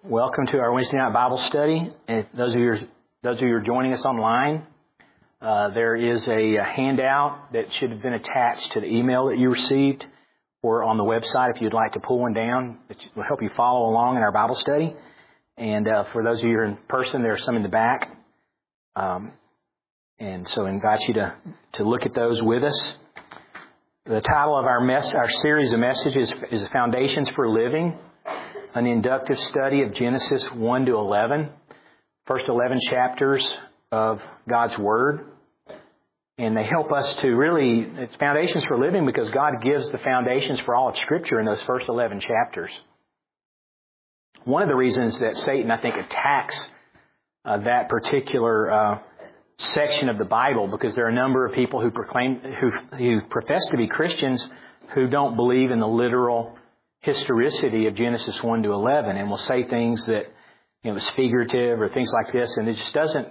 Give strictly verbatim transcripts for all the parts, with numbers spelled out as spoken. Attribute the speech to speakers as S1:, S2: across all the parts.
S1: Welcome to our Wednesday night Bible study. And those of you, those of you who are joining us online, uh, there is a, a handout that should have been attached to the email that you received, or on the website if you'd like to pull one down. It will help you follow along in our Bible study. And uh, for those of you who are in person, there are some in the back. Um, and so I invite you to, to look at those with us. The title of our mess, our series of messages is Foundations for Living, an inductive study of Genesis one to eleven, first eleven chapters of God's Word. And they help us to really, it's Foundations for Living because God gives the foundations for all of Scripture in those first eleven chapters. One of the reasons that Satan, I think, attacks uh, that particular uh, section of the Bible, because there are a number of people who proclaim, who, who profess to be Christians who don't believe in the literal historicity of Genesis one to eleven, and will say things that, you know, it's figurative or things like this, and it just doesn't,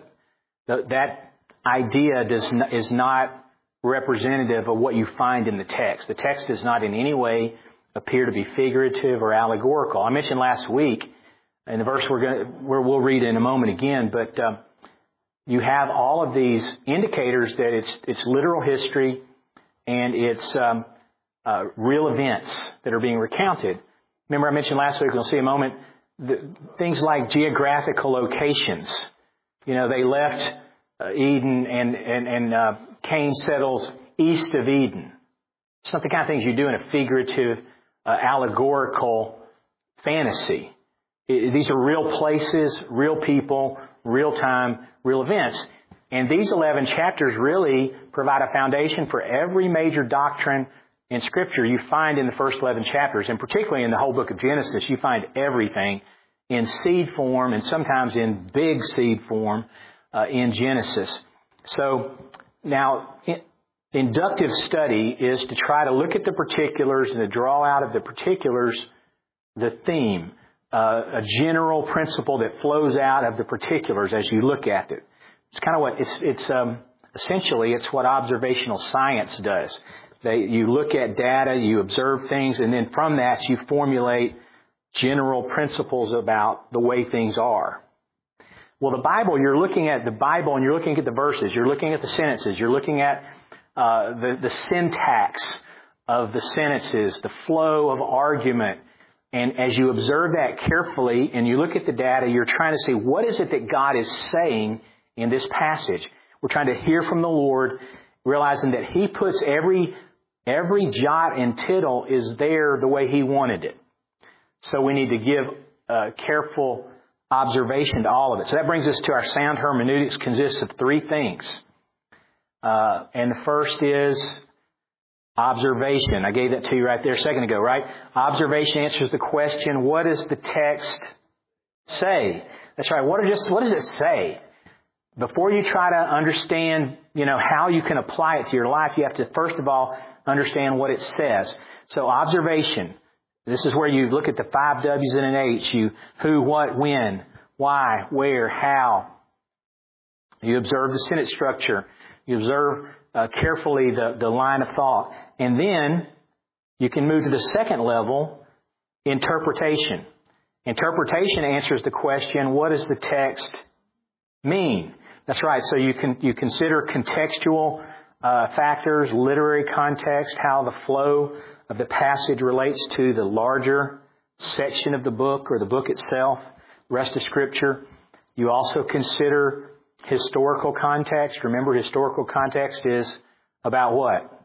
S1: that idea does not, is not representative of what you find in the text. The text does not in any way appear to be figurative or allegorical. I mentioned last week, in the verse we're going to, where we'll read in a moment again, but um, you have all of these indicators that it's it's literal history and it's um, uh, real events that are being recounted. Remember, I mentioned last week, we'll see in a moment, the, things like geographical locations. You know, they left uh, Eden and and, and uh, Cain settles east of Eden. It's not the kind of things you do in a figurative, uh, allegorical fantasy. It, these are real places, real people, real time, real events. And these eleven chapters really provide a foundation for every major doctrine in Scripture you find in the first eleven chapters. And particularly in the whole book of Genesis, you find everything in seed form and sometimes in big seed form uh, in Genesis. So now, in, inductive study is to try to look at the particulars and to draw out of the particulars the theme, uh, a general principle that flows out of the particulars as you look at it. It's kind of what it's, it's um, essentially it's what observational science does. They, you look at data, you observe things, and then from that you formulate general principles about the way things are. Well, the Bible, you're looking at the Bible and you're looking at the verses, you're looking at the sentences, you're looking at uh, the, the syntax of the sentences, the flow of argument. And as you observe that carefully and you look at the data, you're trying to see what is it that God is saying in this passage. We're trying to hear from the Lord, realizing that He puts every every jot and tittle is there the way He wanted it. So we need to give uh, careful observation to all of it. So that brings us to our sound hermeneutics. Consists of three things. Uh, and the first is observation. I gave that to you right there a second ago, right? Observation answers the question, what does the text say? That's right. What, are just, what does it say? Before you try to understand, you know, how you can apply it to your life, you have to, first of all, understand what it says. So observation. This is where you look at the five W's and an H. You who, what, when, why, where, how. You observe the sentence structure. You observe uh, carefully the, the line of thought. And then you can move to the second level, interpretation. Interpretation answers the question, what does the text mean? That's right. So you can you consider contextual uh, factors, literary context, how the flow of the passage relates to the larger section of the book or the book itself, the rest of Scripture. You also consider historical context. Remember, historical context is about what?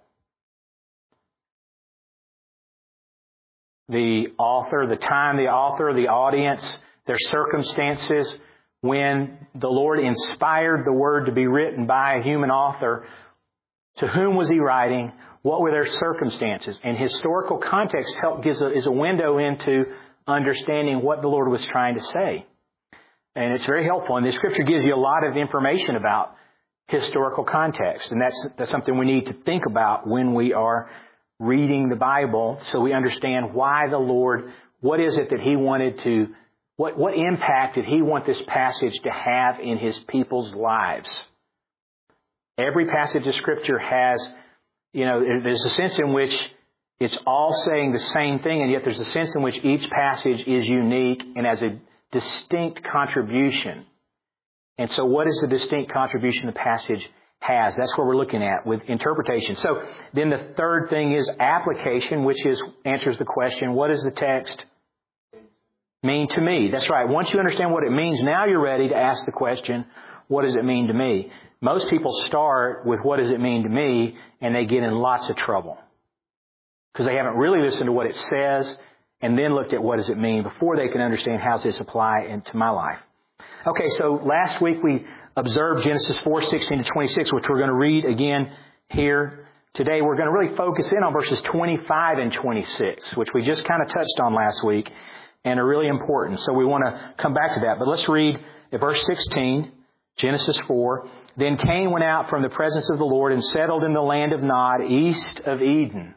S1: The author, the time, the author, the audience, their circumstances. When the Lord inspired the Word to be written by a human author, to whom was He writing? What were their circumstances? And historical context help gives a, is a window into understanding what the Lord was trying to say. And it's very helpful. And the Scripture gives you a lot of information about historical context. And that's, that's something we need to think about when we are reading the Bible, so we understand why the Lord, what is it that He wanted to What, what impact did He want this passage to have in His people's lives? Every passage of Scripture has, you know, there's a sense in which it's all saying the same thing, and yet there's a sense in which each passage is unique and has a distinct contribution. And so what is the distinct contribution the passage has? That's what we're looking at with interpretation. So then the third thing is application, which is answers the question, what does the text mean to me? That's right. Once you understand what it means, now you're ready to ask the question, what does it mean to me? Most people start with what does it mean to me, and they get in lots of trouble because they haven't really listened to what it says and then looked at what does it mean before they can understand how does this apply into my life. Okay, so last week we observed Genesis four, sixteen to twenty-six, which we're going to read again here. Today we're going to really focus in on verses twenty-five and twenty-six, which we just kind of touched on last week and are really important. So we want to come back to that. But let's read at verse sixteen, Genesis four. Then Cain went out from the presence of the Lord and settled in the land of Nod, east of Eden.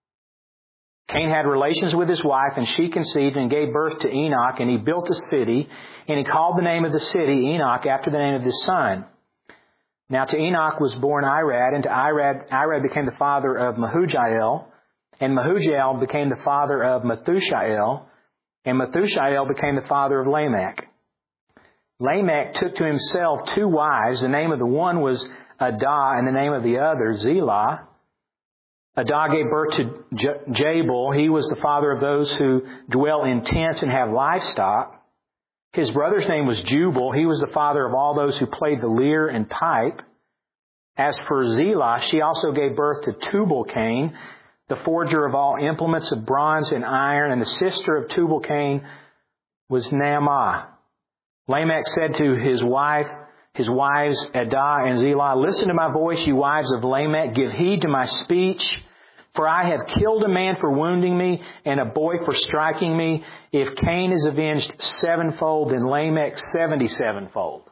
S1: Cain had relations with his wife, and she conceived and gave birth to Enoch, and he built a city, and he called the name of the city Enoch after the name of his son. Now to Enoch was born Irad, and to Irad, Irad became the father of Mehujael, and Mehujael became the father of Methushael, and Methushael became the father of Lamech. Lamech took to himself two wives. The name of the one was Adah, and the name of the other Zillah. Adah gave birth to J- Jabal. He was the father of those who dwell in tents and have livestock. His brother's name was Jubal. He was the father of all those who played the lyre and pipe. As for Zillah, she also gave birth to Tubal-Cain, the forger of all implements of bronze and iron, and the sister of Tubal-Cain was Naamah. Lamech said to his wife, his wives Adah and Zillah, "Listen to my voice, you wives of Lamech. Give heed to my speech. For I have killed a man for wounding me, and a boy for striking me. If Cain is avenged sevenfold, then Lamech seventy-sevenfold."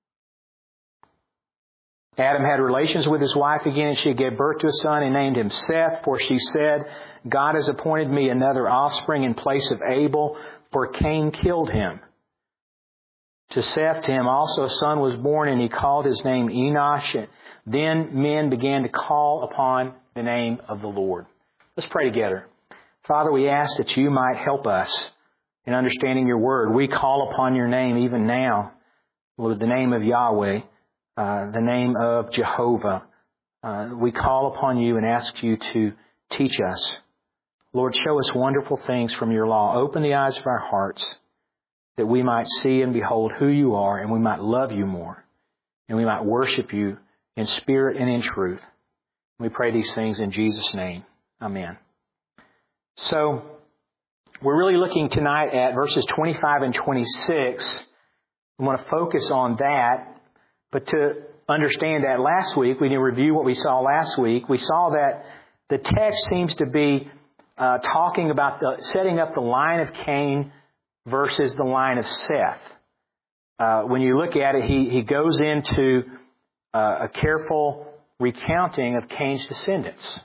S1: Adam had relations with his wife again, and she gave birth to a son and named him Seth. For she said, "God has appointed me another offspring in place of Abel, for Cain killed him." To Seth, to him also a son was born, and he called his name Enosh. Then men began to call upon the name of the Lord. Let's pray together. Father, we ask that you might help us in understanding your word. We call upon your name even now, Lord, the name of Yahweh, uh, the name of Jehovah. Uh, we call upon you and ask you to teach us. Lord, show us wonderful things from your law. Open the eyes of our hearts, that we might see and behold who you are, and we might love you more, and we might worship you in spirit and in truth. We pray these things in Jesus' name. Amen. So, we're really looking tonight at verses twenty-five and twenty-six. We want to focus on that, but to understand that last week, we need to review what we saw last week. We saw that the text seems to be uh, talking about the, setting up the line of Cain versus the line of Seth. Uh, when you look at it, he, he goes into uh, a careful recounting of Cain's descendants.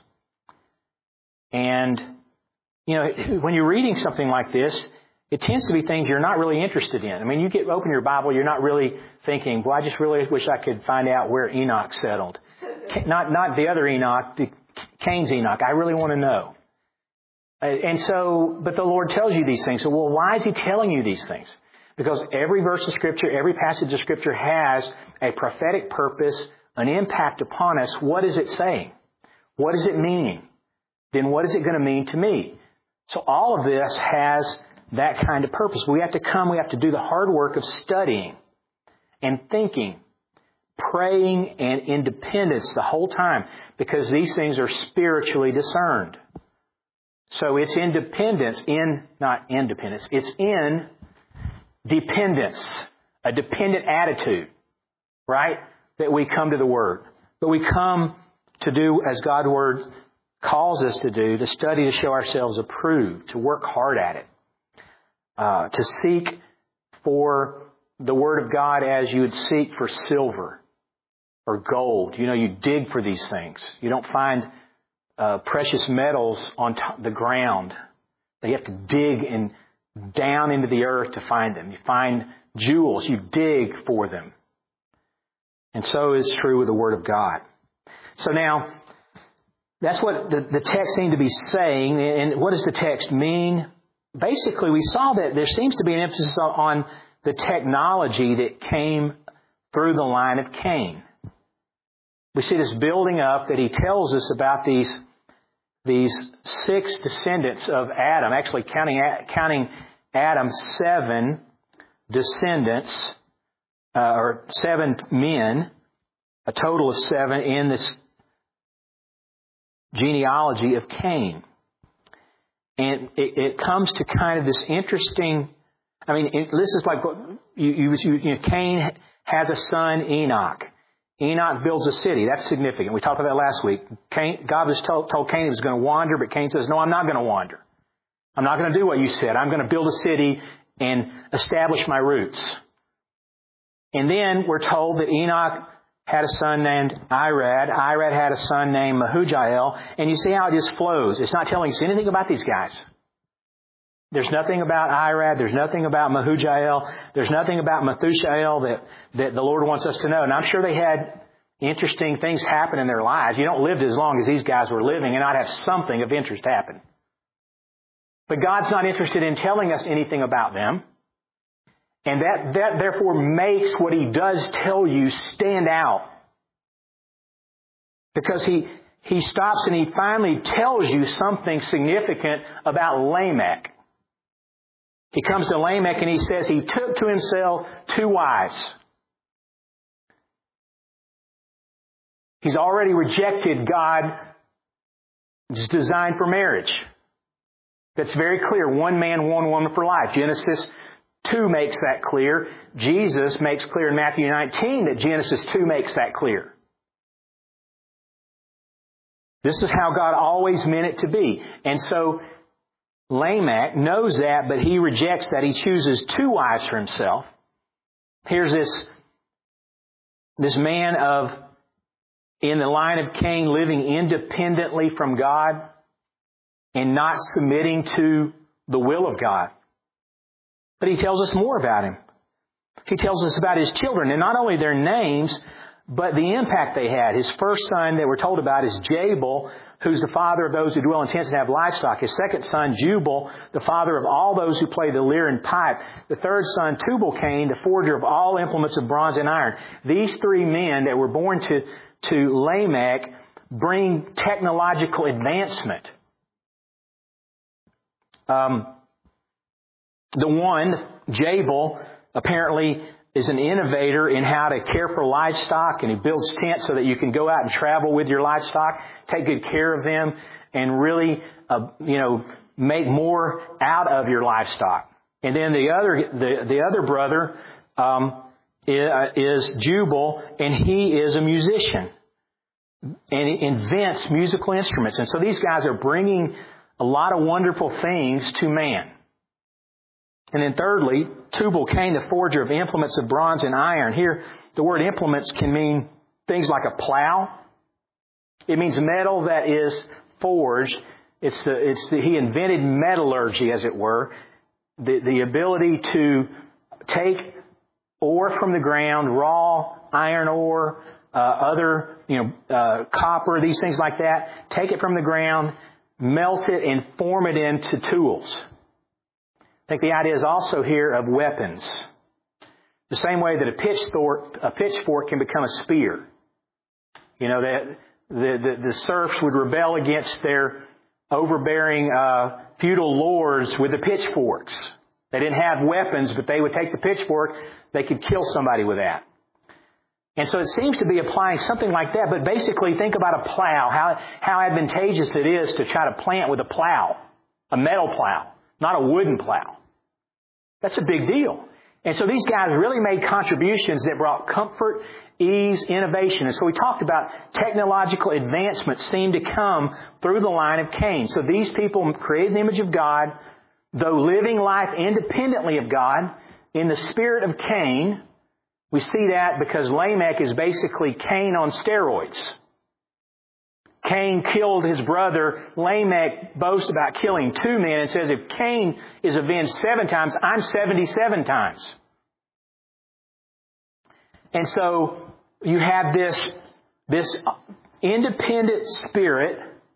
S1: And, you know, when you're reading something like this, it tends to be things you're not really interested in. I mean, you get open your Bible, you're not really thinking, well, I just really wish I could find out where Enoch settled. Not, not the other Enoch, the Cain's Enoch. I really want to know. And so, but the Lord tells you these things. So, well, why is He telling you these things? Because every verse of Scripture, every passage of Scripture has a prophetic purpose, an impact upon us. What is it saying? What is it meaning? Then what is it going to mean to me? So all of this has that kind of purpose. We have to come, we have to do the hard work of studying and thinking, praying and independence the whole time, because these things are spiritually discerned. So it's independence in, not independence, it's in dependence, a dependent attitude, right? That we come to the Word. But we come to do as God's Word calls us to do, to study, to show ourselves approved, to work hard at it, uh, to seek for the Word of God as you would seek for silver or gold. You know, you dig for these things. You don't find Uh, precious metals on top the ground. They have to dig in, down into the earth to find them. You find jewels. You dig for them. And so is true with the Word of God. So now, that's what the, the text seemed to be saying. And what does the text mean? Basically, we saw that there seems to be an emphasis on the technology that came through the line of Cain. We see this building up that he tells us about these, these six descendants of Adam. Actually, counting, counting Adam, seven descendants, uh, or seven men, a total of seven in this genealogy of Cain. And it, it comes to kind of this interesting, I mean, it, this is like, you, you, you know, Cain has a son, Enoch. Enoch builds a city. That's significant. We talked about that last week. Cain, God was told, told Cain he was going to wander, but Cain says, no, I'm not going to wander. I'm not going to do what you said. I'm going to build a city and establish my roots. And then we're told that Enoch had a son named Irad. Irad had a son named Mehujael. And you see how it just flows. It's not telling us anything about these guys. There's nothing about Irad. There's nothing about Mehujael. There's nothing about Methushael that, that the Lord wants us to know. And I'm sure they had interesting things happen in their lives. You don't live as long as these guys were living and not have something of interest happen. But God's not interested in telling us anything about them. And that, that therefore makes what He does tell you stand out. Because He, He stops and He finally tells you something significant about Lamech. He comes to Lamech and he says he took to himself two wives. He's already rejected God's design for marriage. That's very clear. One man, one woman for life. Genesis two makes that clear. Jesus makes clear in Matthew nineteen that Genesis two makes that clear. This is how God always meant it to be. And so Lamech knows that, but he rejects that. He chooses two wives for himself. Here's this, this man of, in the line of Cain, living independently from God and not submitting to the will of God. But he tells us more about him. He tells us about his children, and not only their names, but the impact they had. His first son that we're told about is Jabal, who's the father of those who dwell in tents and have livestock. His second son, Jubal, the father of all those who play the lyre and pipe. The third son, Tubal-Cain, the forger of all implements of bronze and iron. These three men that were born to, to Lamech bring technological advancement. Um, the one, Jabal, apparently is an innovator in how to care for livestock, and he builds tents so that you can go out and travel with your livestock, take good care of them, and really, uh, you know, make more out of your livestock. And then the other, the, the other brother um, is, is Jubal, and he is a musician, and he invents musical instruments. And so these guys are bringing a lot of wonderful things to man. And then thirdly, Tubal-Cain, the forger of implements of bronze and iron. Here, the word implements can mean things like a plow. It means metal that is forged. It's the, it's the, he invented metallurgy, as it were. The, the ability to take ore from the ground, raw iron ore, uh, other, you know, uh, copper, these things like that. Take it from the ground, melt it, and form it into tools. I think the idea is also here of weapons. The same way that a pitchfork, a pitchfork can become a spear. You know, that the, the, the serfs would rebel against their overbearing uh, feudal lords with the pitchforks. They didn't have weapons, but they would take the pitchfork. They could kill somebody with that. And so it seems to be applying something like that. But basically, think about a plow, how, how advantageous it is to try to plant with a plow, a metal plow, not a wooden plow. That's a big deal. And so these guys really made contributions that brought comfort, ease, innovation. And so we talked about technological advancement seemed to come through the line of Cain. So these people created the image of God, though living life independently of God, in the spirit of Cain. We see that because Lamech is basically Cain on steroids. Cain killed his brother. Lamech boasts about killing two men and says, if Cain is avenged seven times, I'm seventy-seven times. And so you have this, this independent spirit,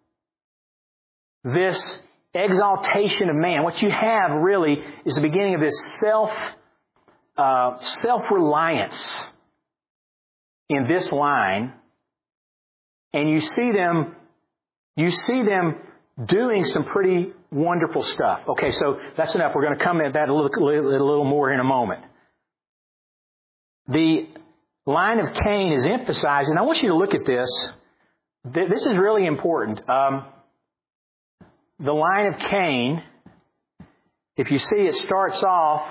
S1: this exaltation of man. What you have really is the beginning of this self uh, self-reliance in this line, and you see them, you see them doing some pretty wonderful stuff. Okay, so that's enough. We're going to come at that a little, a little more in a moment. The line of Cain is emphasized, and I want you to look at this. This is really important. Um, the line of Cain, if you see, it starts off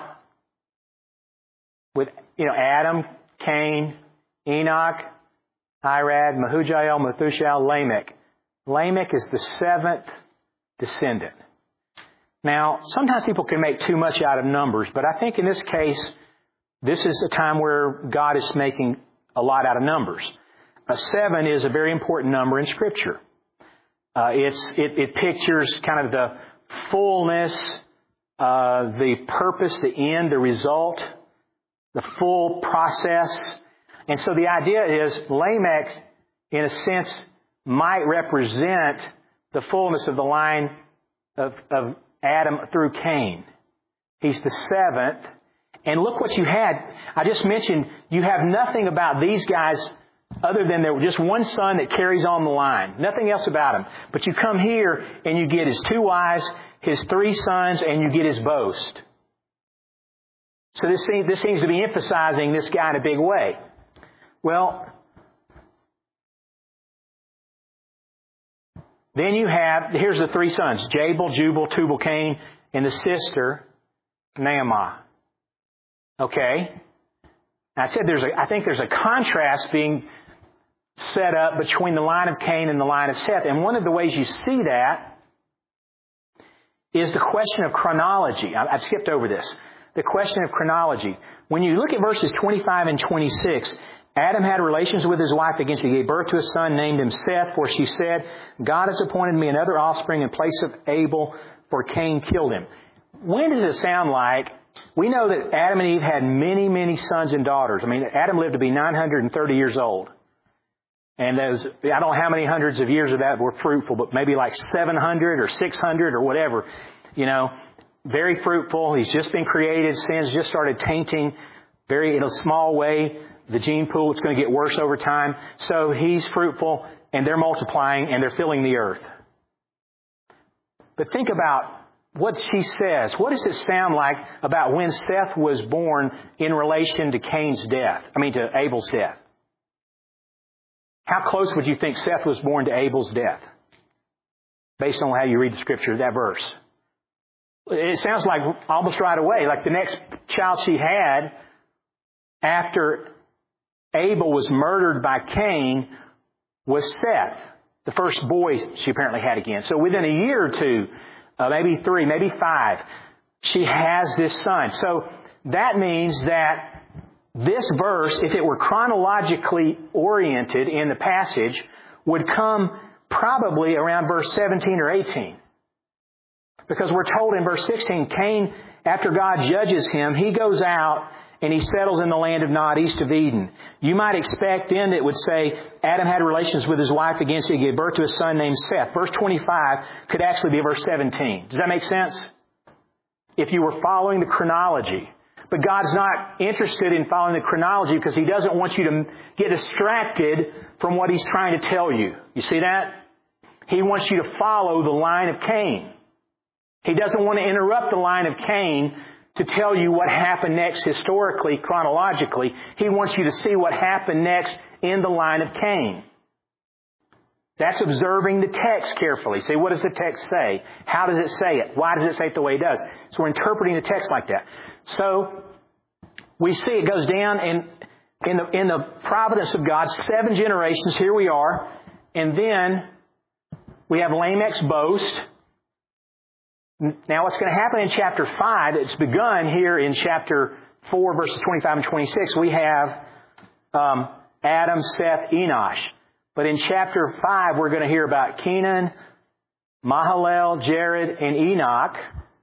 S1: with, you know, Adam, Cain, Enoch, Irad, Mehujael, Methuselah, Lamech. Lamech is the seventh descendant. Now, sometimes people can make too much out of numbers, but I think in this case, this is a time where God is making a lot out of numbers. A seven is a very important number in Scripture. Uh, it's it, it pictures kind of the fullness, uh, the purpose, the end, the result, the full process. And so the idea is Lamech, in a sense, might represent the fullness of the line of, of Adam through Cain. He's the seventh. And look what you had. I just mentioned you have nothing about these guys other than there just one son that carries on the line. Nothing else about him. But you come here and you get his two wives, his three sons, and you get his boast. So this seems, this seems to be emphasizing this guy in a big way. Well, then you have, here's the three sons, Jabal, Jubal, Tubal, Cain, and the sister, Naamah. Okay? I said there's a, I think there's a contrast being set up between the line of Cain and the line of Seth. And one of the ways you see that is the question of chronology. I, I've skipped over this. The question of chronology. When you look at verses twenty-five and twenty-six, Adam had relations with his wife again. She gave birth to a son, named him Seth, for she said, God has appointed me another offspring in place of Abel, for Cain killed him. When does it sound like, we know that Adam and Eve had many, many sons and daughters. I mean, Adam lived to be nine hundred thirty years old. And those, I don't know how many hundreds of years of that were fruitful, but maybe like seven hundred or six hundred or whatever. You know, very fruitful. He's just been created. Sin's just started tainting very in a small way the gene pool. It's going to get worse over time. So he's fruitful and they're multiplying and they're filling the earth. But think about what she says. What does it sound like about when Seth was born in relation to Cain's death? I mean, to Abel's death. How close would you think Seth was born to Abel's death? Based on how you read the Scripture, that verse. It sounds like almost right away, like the next child she had after Abel was murdered by Cain was Seth, the first boy she apparently had again. So within a year or two, uh, maybe three, maybe five, she has this son. So that means that this verse, if it were chronologically oriented in the passage, would come probably around verse seventeen or eighteen. Because we're told in verse sixteen, Cain, after God judges him, he goes out and he settles in the land of Nod, east of Eden. You might expect then it would say, Adam had relations with his wife again, so he gave birth to a son named Seth. Verse twenty-five could actually be verse seventeen. Does that make sense? If you were following the chronology. But God's not interested in following the chronology because He doesn't want you to get distracted from what He's trying to tell you. You see that? He wants you to follow the line of Cain. He doesn't want to interrupt the line of Cain to tell you what happened next historically, chronologically. He wants you to see what happened next in the line of Cain. That's observing the text carefully. See, what does the text say? How does it say it? Why does it say it the way it does? So we're interpreting the text like that. So we see it goes down in, in, the, in the providence of God, seven generations. Here we are. And then we have Lamech's boast. Now what's going to happen in chapter five, it's begun here in chapter four, verses twenty-five and twenty-six. We have um, Adam, Seth, Enosh. But in chapter five, we're going to hear about Kenan, Mahalalel, Jared, and Enoch.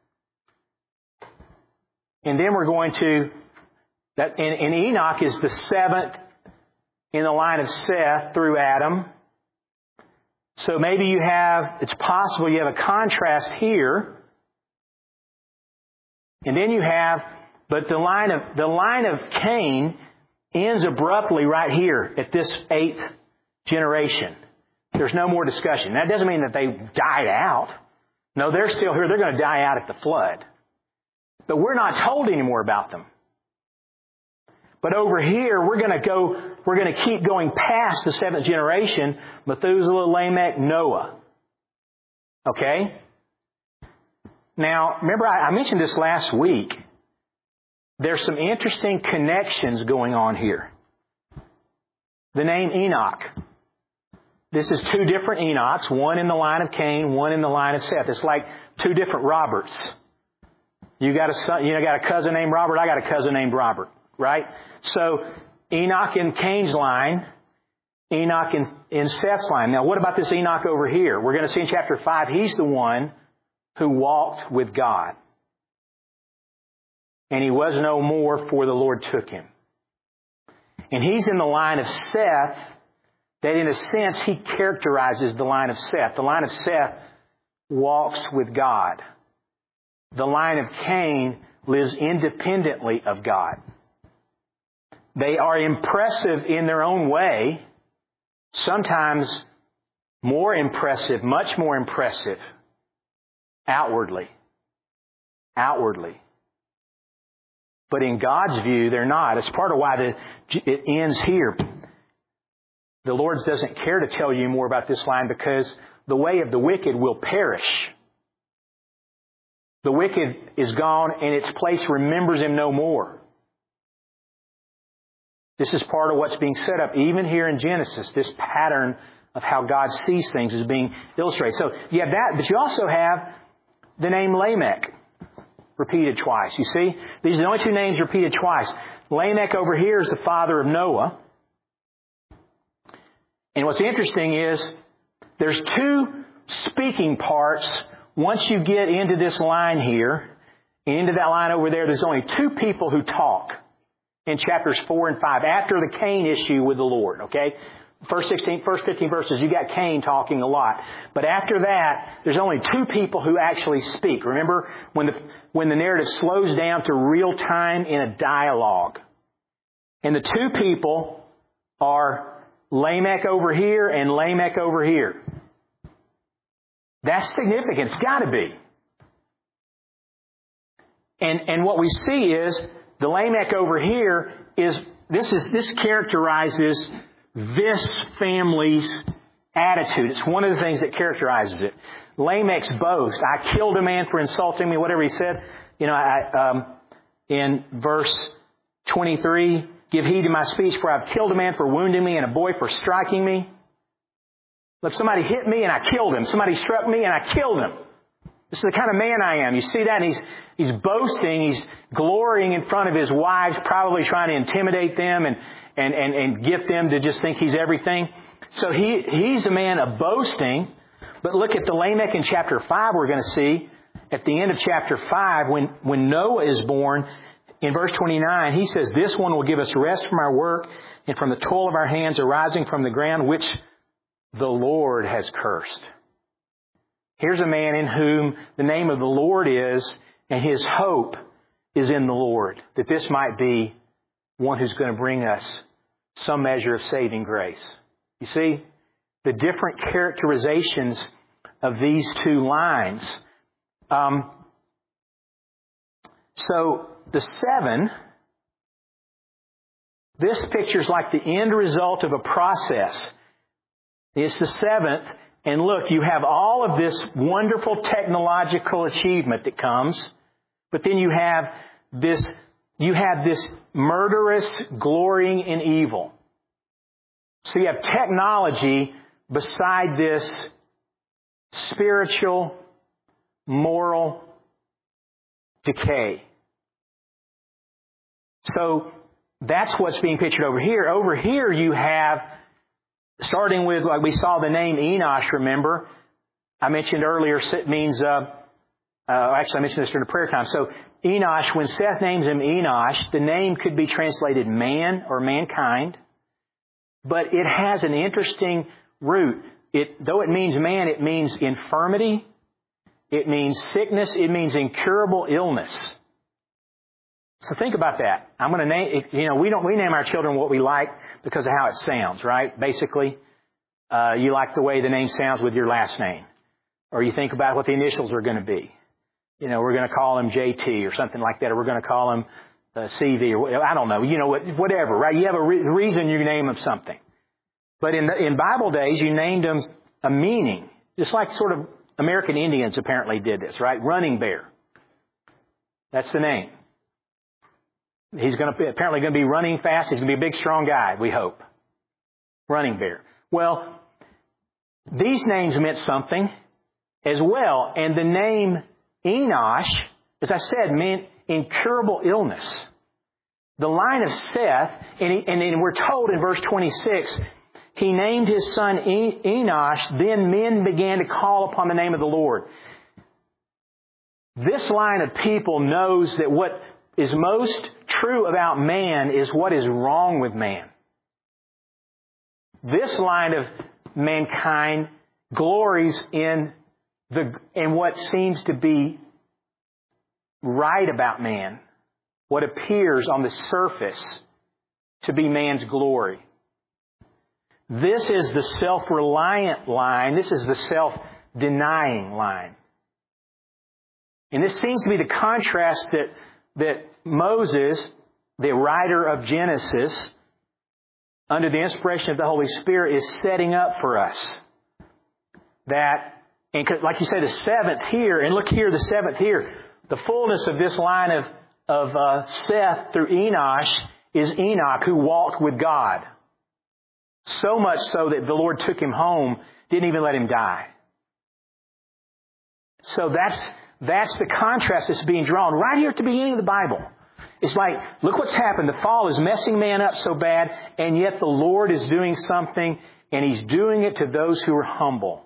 S1: And then we're going to, that, and, and Enoch is the seventh in the line of Seth through Adam. So maybe you have, it's possible you have a contrast here. And then you have But the line of, the line of Cain ends abruptly right here at this eighth generation. There's no more discussion. That doesn't mean that they died out. No, they're still here. They're going to die out at the flood. But we're not told any more about them. But over here, we're going to go, we're going to keep going past the seventh generation, Methuselah, Lamech, Noah. Okay? Now, remember I, I mentioned this last week. There's some interesting connections going on here. The name Enoch. This is two different Enochs, one in the line of Cain, one in the line of Seth. It's like two different Roberts. You got a son, you know, got a cousin named Robert, I got a cousin named Robert, right? So Enoch in Cain's line, Enoch in, in Seth's line. Now what about this Enoch over here? We're going to see in chapter five, he's the one who walked with God. And he was no more, for the Lord took him. And he's in the line of Seth, that in a sense he characterizes the line of Seth. The line of Seth walks with God. The line of Cain lives independently of God. They are impressive in their own way, sometimes more impressive, much more impressive, outwardly. Outwardly. But in God's view, they're not. It's part of why the, it ends here. The Lord doesn't care to tell you more about this line because the way of the wicked will perish. The wicked is gone and its place remembers him no more. This is part of what's being set up even here in Genesis. This pattern of how God sees things is being illustrated. So you have that, but you also have the name Lamech repeated twice. You see? These are the only two names repeated twice. Lamech over here is the father of Noah. And what's interesting is there's two speaking parts. Once you get into this line here, into that line over there, there's only two people who talk in chapters four and five after the Cain issue with the Lord. Okay? First sixteen, first fifteen verses, you got Cain talking a lot. But after that, there's only two people who actually speak. Remember when the, when the narrative slows down to real time in a dialogue. And the two people are Lamech over here and Lamech over here. That's significant. It's got to be. And, and what we see is the Lamech over here is, this is, this characterizes this family's attitude. It's one of the things that characterizes it. Lamech's boast. I killed a man for insulting me, whatever he said. You know, I, um, in verse twenty-three, give heed to my speech, for I've killed a man for wounding me and a boy for striking me. Look, somebody hit me and I killed him. Somebody struck me and I killed him. This is the kind of man I am. You see that? And he's, he's boasting. He's glorying in front of his wives, probably trying to intimidate them and, and, and, and get them to just think he's everything. So he, he's a man of boasting. But look at the Lamech in chapter five we're going to see. At the end of chapter five, when, when Noah is born, in verse twenty-nine, he says, this one will give us rest from our work and from the toil of our hands arising from the ground, which the Lord has cursed. Here's a man in whom the name of the Lord is, and his hope is in the Lord, that this might be one who's going to bring us some measure of saving grace. You see, the different characterizations of these two lines. Um, so, the seven, this picture's like the end result of a process. It's the seventh. And look, you have all of this wonderful technological achievement that comes, but then you have this, you have this murderous glorying in evil. So you have technology beside this spiritual, moral decay. So that's what's being pictured over here. Over here you have, starting with, like we saw the name Enosh, remember? I mentioned earlier, it means, uh, uh, actually I mentioned this during the prayer time. So Enosh, when Seth names him Enosh, the name could be translated man or mankind. But it has an interesting root. It, though it means man, it means infirmity. It means sickness. It means incurable illness. So think about that. I'm going to name, you know, we don't, we name our children what we like because of how it sounds, right? Basically, uh, you like the way the name sounds with your last name. Or you think about what the initials are going to be. You know, we're going to call him J T or something like that, or we're going to call him uh, C V, or I don't know, you know, whatever, right? You have a re- reason you name him something. But in the, in Bible days, you named him a meaning, just like sort of American Indians apparently did this, right? Running Bear. That's the name. He's going to be, apparently going to be running fast. He's going to be a big, strong guy, we hope. Running Bear. Well, these names meant something as well, and the name Enosh, as I said, meant incurable illness. The line of Seth, and, he, and, and we're told in verse twenty-six, he named his son Enosh, then men began to call upon the name of the Lord. This line of people knows that what is most true about man is what is wrong with man. This line of mankind glories in the in what seems to be right about man, what appears on the surface to be man's glory. This is the self-reliant line. This is the self-denying line. And this seems to be the contrast that, that Moses, the writer of Genesis, under the inspiration of the Holy Spirit, is setting up for us. That, and like you say, the seventh here, and look here, the seventh here, the fullness of this line of, of uh, Seth through Enosh is Enoch, who walked with God. So much so that the Lord took him home, didn't even let him die. So that's that's the contrast that's being drawn right here at the beginning of the Bible. It's like, look what's happened. The fall is messing man up so bad, and yet the Lord is doing something, and He's doing it to those who are humble.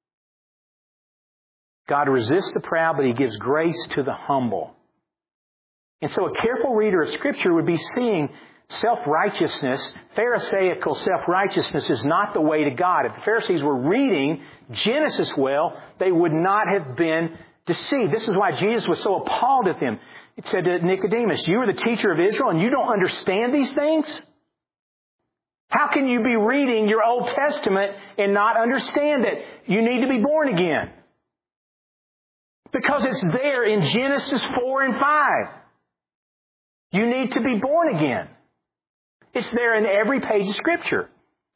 S1: God resists the proud, but He gives grace to the humble. And so a careful reader of Scripture would be seeing self-righteousness, Pharisaical self-righteousness is not the way to God. If the Pharisees were reading Genesis well, they would not have been deceived. This is why Jesus was so appalled at them. It said to Nicodemus, you are the teacher of Israel and you don't understand these things? How can you be reading your Old Testament and not understand that you need to be born again? Because it's there in Genesis four and five. You need to be born again. It's there in every page of Scripture.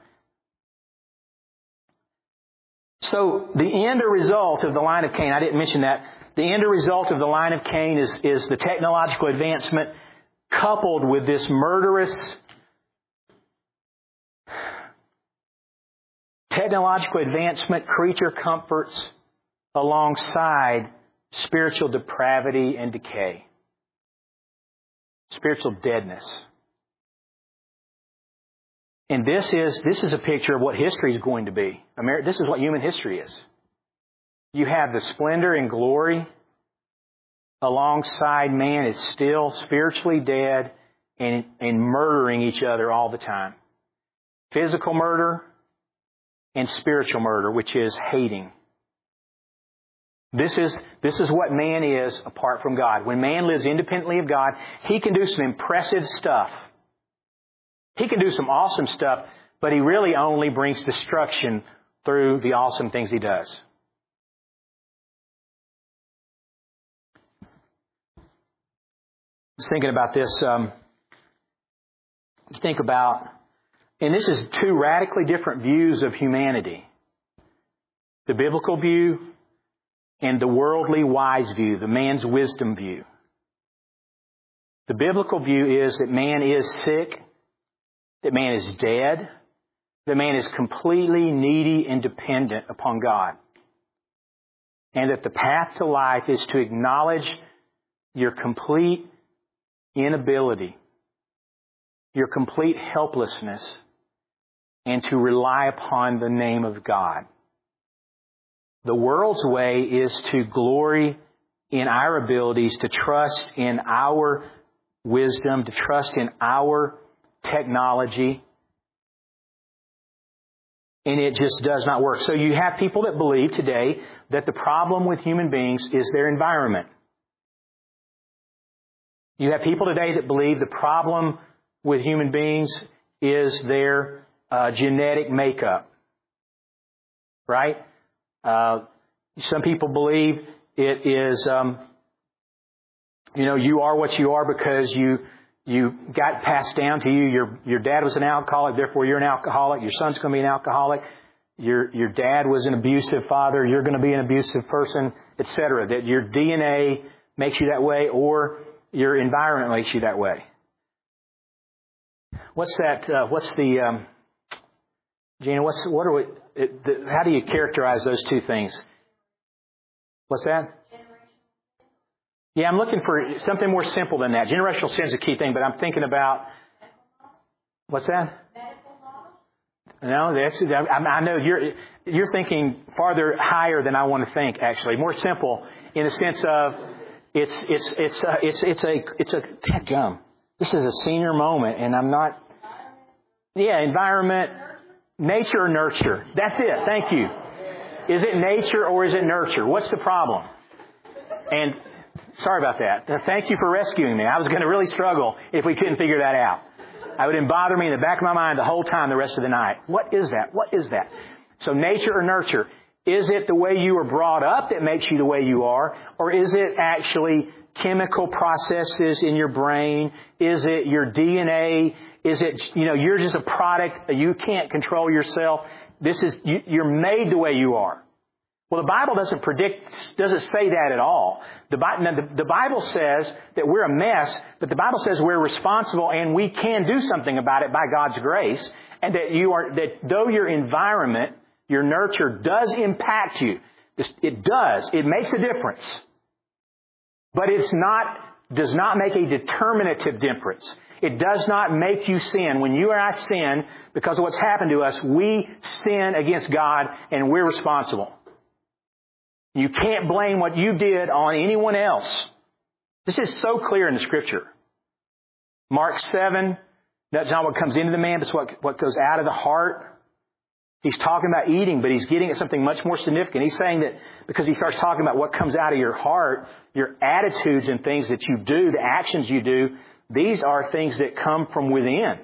S1: So the end result of the line of Cain, I didn't mention that, the end result of the line of Cain is, is the technological advancement coupled with this murderous technological advancement, creature comforts alongside spiritual depravity and decay. Spiritual deadness. And this is this is a picture of what history is going to be. Ameri- this is what human history is. You have the splendor and glory alongside man is still spiritually dead and, and murdering each other all the time. Physical murder and spiritual murder, which is hating. This is, this is what man is apart from God. When man lives independently of God, he can do some impressive stuff. He can do some awesome stuff, but he really only brings destruction through the awesome things he does. I was thinking about this. Um, think about, and this is two radically different views of humanity. The biblical view and the worldly wise view, the man's wisdom view. The biblical view is that man is sick, that man is dead, that man is completely needy and dependent upon God. And that the path to life is to acknowledge your complete inability, your complete helplessness, and to rely upon the name of God. The world's way is to glory in our abilities, to trust in our wisdom, to trust in our technology. And it just does not work. So you have people that believe today that the problem with human beings is their environment. You have people today that believe the problem with human beings is their uh, genetic makeup. Right? Uh, some people believe it is, um, you know, you are what you are because you you got passed down to you. Your your dad was an alcoholic, therefore you're an alcoholic. Your son's going to be an alcoholic. Your your dad was an abusive father. You're going to be an abusive person, et cetera. That your D N A makes you that way, or your environment makes you that way. What's that? Uh, what's the um, Gina? What's what are we? It, the, how do you characterize those two things? What's that? Yeah, I'm looking for something more simple than that. Generational sin is a key thing, but I'm thinking about what's that? No, that's I, I know you're you're thinking farther higher than I want to think. Actually, more simple in the sense of it's it's it's uh, it's it's a it's a gum. This is a senior moment, and I'm not. Yeah, environment, nature or nurture. That's it. Thank you. Is it nature or is it nurture? What's the problem? And sorry about that. Thank you for rescuing me. I was going to really struggle if we couldn't figure that out. It would bother me in the back of my mind the whole time the rest of the night. What is that? What is that? So nature or nurture? Is it the way you were brought up that makes you the way you are? Or is it actually chemical processes in your brain? Is it your D N A? Is it, you know, you're just a product. You can't control yourself. This is, you, you're made the way you are. Well, the Bible doesn't predict, doesn't say that at all. The, the, the Bible says that we're a mess, but the Bible says we're responsible and we can do something about it by God's grace. And that you are, that though your environment, your nurture does impact you, it does, it makes a difference. But it's not, does not make a determinative difference. It does not make you sin. When you and I sin, because of what's happened to us, we sin against God and we're responsible. You can't blame what you did on anyone else. This is so clear in the Scripture. Mark seven, that's not what comes into the man, but it's what, what goes out of the heart. He's talking about eating, but he's getting at something much more significant. He's saying that because he starts talking about what comes out of your heart, your attitudes and things that you do, the actions you do, these are things that come from within.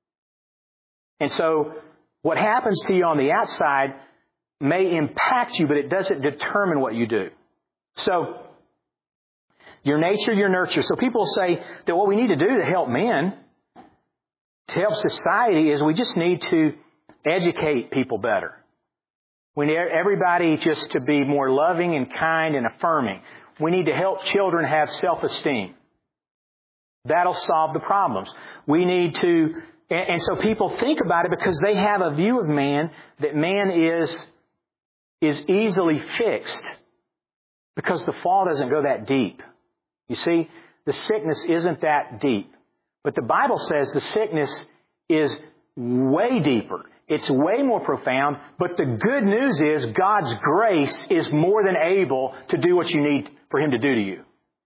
S1: And so what happens to you on the outside may impact you, but it doesn't determine what you do. So your nature, your nurture. So people say that what we need to do to help men, to help society, is we just need to educate people better. We need everybody just to be more loving and kind and affirming. We need to help children have self-esteem. That'll solve the problems. We need to, and, and so people think about it because they have a view of man that man is, is easily fixed because the fall doesn't go that deep. You see, the sickness isn't that deep. But the Bible says the sickness is way deeper. It's way more profound, but the good news is God's grace is more than able to do what you need for Him to do to you.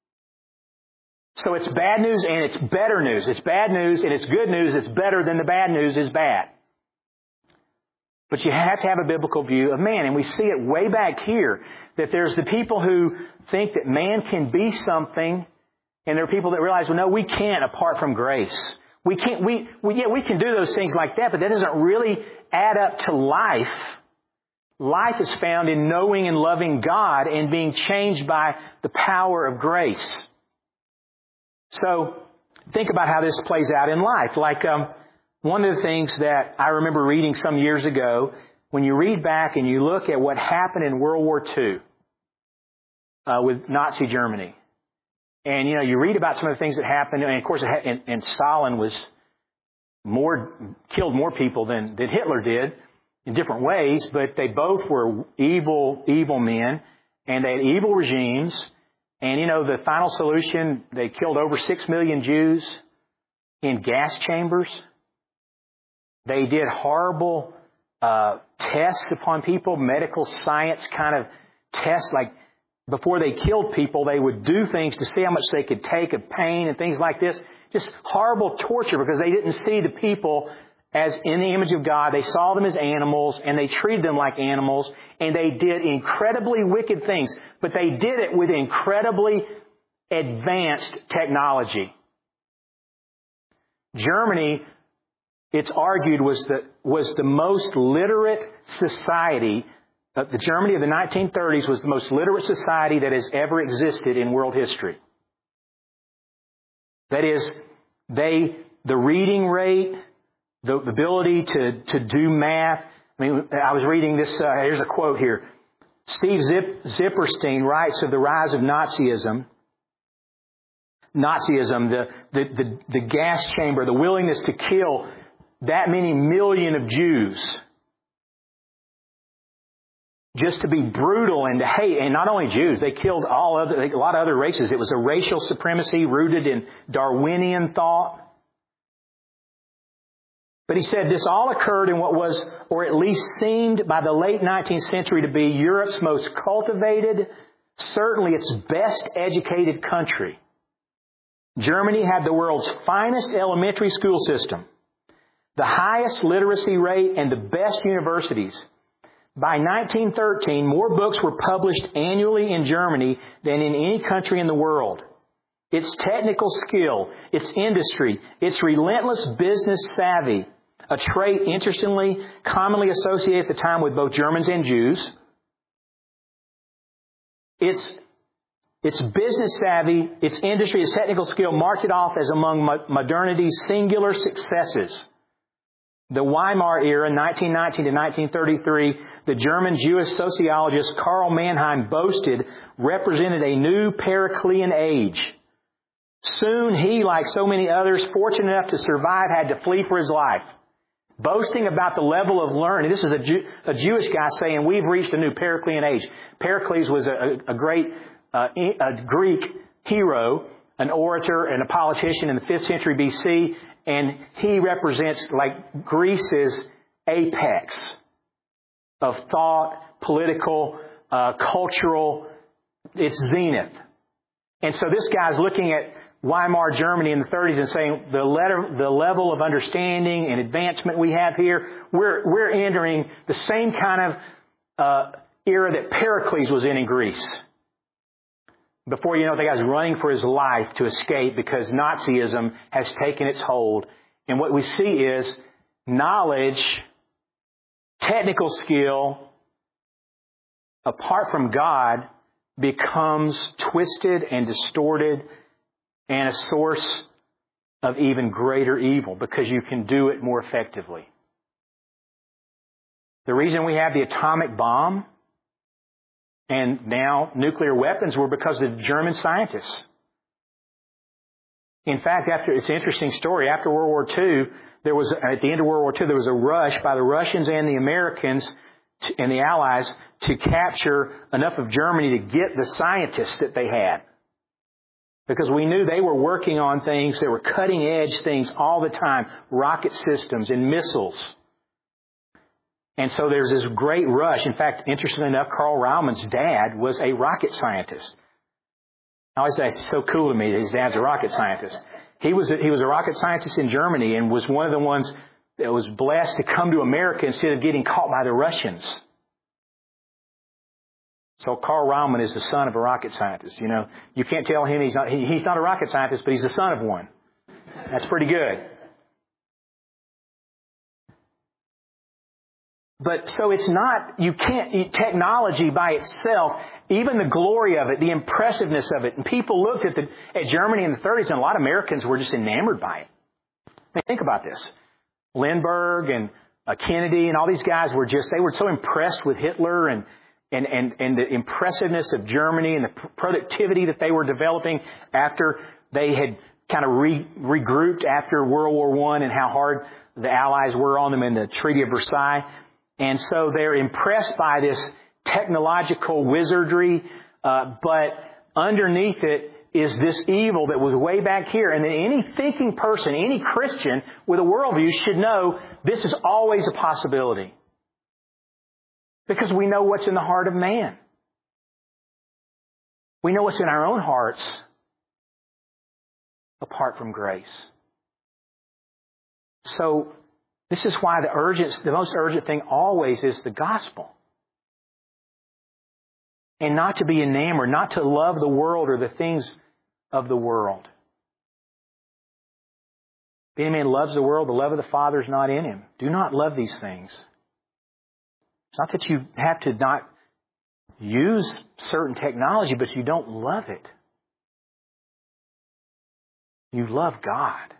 S1: So it's bad news and it's better news. It's bad news and it's good news. It's better than the bad news is bad. But you have to have a biblical view of man. And we see it way back here, that there's the people who think that man can be something, and there are people that realize, well, no, we can't apart from grace. We can't, we, we, yeah, we can do those things like that, but that doesn't really add up to life. Life is found in knowing and loving God and being changed by the power of grace. So, think about how this plays out in life. Like, um, one of the things that I remember reading some years ago, when you read back and you look at what happened in World War Two, uh, with Nazi Germany. And, you know, you read about some of the things that happened, and of course, it ha- and, and Stalin was more, killed more people than, than Hitler did in different ways, but they both were evil, evil men, and they had evil regimes. And, you know, the final solution, they killed over six million Jews in gas chambers. They did horrible uh, tests upon people, medical science kind of tests, like before they killed people, they would do things to see how much they could take of pain and things like this. Just horrible torture because they didn't see the people as in the image of God. They saw them as animals and they treated them like animals, and they did incredibly wicked things, but they did it with incredibly advanced technology. Germany, it's argued, was the, was the most literate society. Uh, the Germany of the nineteen thirties was the most literate society that has ever existed in world history. That is, they, the reading rate, the ability to, to do math. I mean, I was reading this, uh, here's a quote here. Steve Zip, Zipperstein writes of the rise of Nazism. Nazism, the, the, the, the gas chamber, the willingness to kill that many million of Jews. Just to be brutal and to hate, and not only Jews, they killed all other, a lot of other races. It was a racial supremacy rooted in Darwinian thought. But he said this all occurred in what was, or at least seemed by the late nineteenth century to be Europe's most cultivated, certainly its best educated country. Germany had the world's finest elementary school system, the highest literacy rate, and the best universities. By nineteen thirteen, more books were published annually in Germany than in any country in the world. Its technical skill, its industry, its relentless business savvy, a trait, interestingly, commonly associated at the time with both Germans and Jews. Its, its business savvy, its industry, its technical skill marked it off as among modernity's singular successes. The Weimar era, nineteen nineteen to nineteen thirty-three, the German Jewish sociologist Karl Mannheim boasted, represented a new Periclean age. Soon he, like so many others, fortunate enough to survive, had to flee for his life. Boasting about the level of learning. This is a, Jew, a Jewish guy saying, we've reached a new Periclean age. Pericles was a, a great uh, a Greek hero, an orator and a politician in the fifth century B C, and he represents like Greece's apex of thought, political, uh, cultural, its zenith. And so this guy's looking at Weimar Germany in the thirties and saying the letter, the level of understanding and advancement we have here, we're, we're entering the same kind of uh, era that Pericles was in in Greece. Before you know it, the guy's running for his life to escape because Nazism has taken its hold. And what we see is knowledge, technical skill, apart from God, becomes twisted and distorted and a source of even greater evil because you can do it more effectively. The reason we have the atomic bomb and now nuclear weapons were because of German scientists. In fact, after it's an interesting story. After World War Two, there was at the end of World War Two, there was a rush by the Russians and the Americans to, and the Allies to capture enough of Germany to get the scientists that they had. Because we knew they were working on things, they were cutting edge things all the time, rocket systems and missiles. And so there's this great rush. In fact, interestingly enough, Carl Raumann's dad was a rocket scientist. I always say it's so cool to me that his dad's a rocket scientist. He was a, he was a rocket scientist in Germany and was one of the ones that was blessed to come to America instead of getting caught by the Russians. So Carl Raumann is the son of a rocket scientist. You know, you can't tell him he's not he, he's not a rocket scientist, but he's the son of one. That's pretty good. But so it's not, you can't, technology by itself, even the glory of it, the impressiveness of it. And people looked at the at Germany in the thirties, and a lot of Americans were just enamored by it. I mean, think about this. Lindbergh and uh, Kennedy and all these guys were just, they were so impressed with Hitler and And, and, and the impressiveness of Germany and the productivity that they were developing after they had kind of re, regrouped after World War One and how hard the Allies were on them in the Treaty of Versailles. And so they're impressed by this technological wizardry, uh, but underneath it is this evil that was way back here. And that any thinking person, any Christian with a worldview should know this is always a possibility. Because we know what's in the heart of man. We know what's in our own hearts apart from grace. So this is why the urgent, the most urgent thing always is the gospel. And not to be enamored, not to love the world or the things of the world. If any man loves the world, the love of the Father is not in him. Do not love these things. It's not that you have to not use certain technology, but you don't love it. You love God.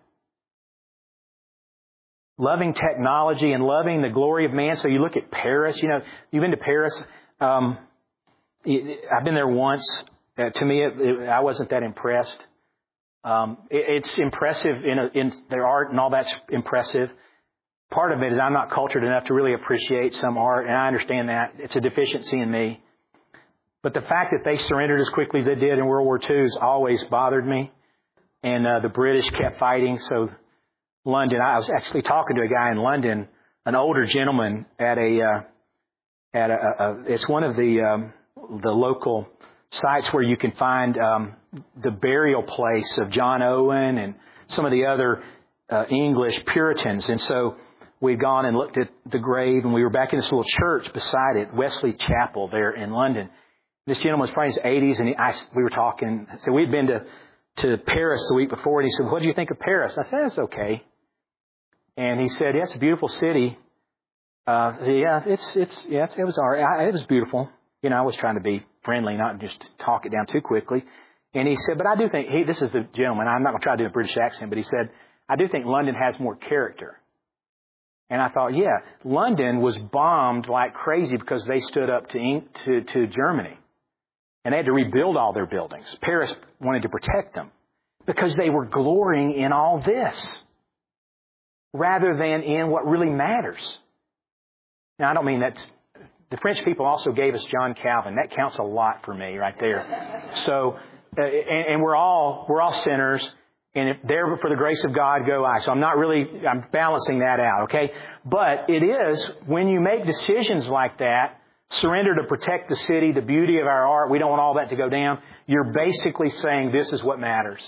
S1: Loving technology and loving the glory of man. So you look at Paris. You know, you've been to Paris. Um, I've been there once. Uh, to me, it, it, I wasn't that impressed. Um, it, it's impressive in, a, in their art, and all that's impressive. Part of it is I'm not cultured enough to really appreciate some art, and I understand that. It's a deficiency in me. But the fact that they surrendered as quickly as they did in World War Two has always bothered me. And uh, the British kept fighting. So London, I was actually talking to a guy in London, an older gentleman at a, uh, at a, a, it's one of the, um, the local sites where you can find um, the burial place of John Owen and some of the other uh, English Puritans. And so we'd gone and looked at the grave, and we were back in this little church beside it, Wesley Chapel there in London. This gentleman was probably in his eighties, and he, I, we were talking. So we'd been to, to Paris the week before, and he said, "What do you think of Paris?" I said, "It's okay." And he said, "Yeah, it's a beautiful city." Uh, yeah, it's it's yeah, it was all right. It was beautiful. You know, I was trying to be friendly, not just talk it down too quickly. And he said, "But I do think he, this is the gentleman. I'm not going to try to do a British accent, but he said, I do think London has more character." And I thought, yeah, London was bombed like crazy because they stood up to to, to Germany. And they had to rebuild all their buildings. Paris wanted to protect them because they were glorying in all this rather than in what really matters. Now, I don't mean that. The French people also gave us John Calvin. That counts a lot for me right there. So, uh, and, and we're all we're all sinners. And if there for the grace of God go I. So I'm not really, I'm balancing that out, okay? But it is, when you make decisions like that, surrender to protect the city, the beauty of our art, we don't want all that to go down, you're basically saying this is what matters.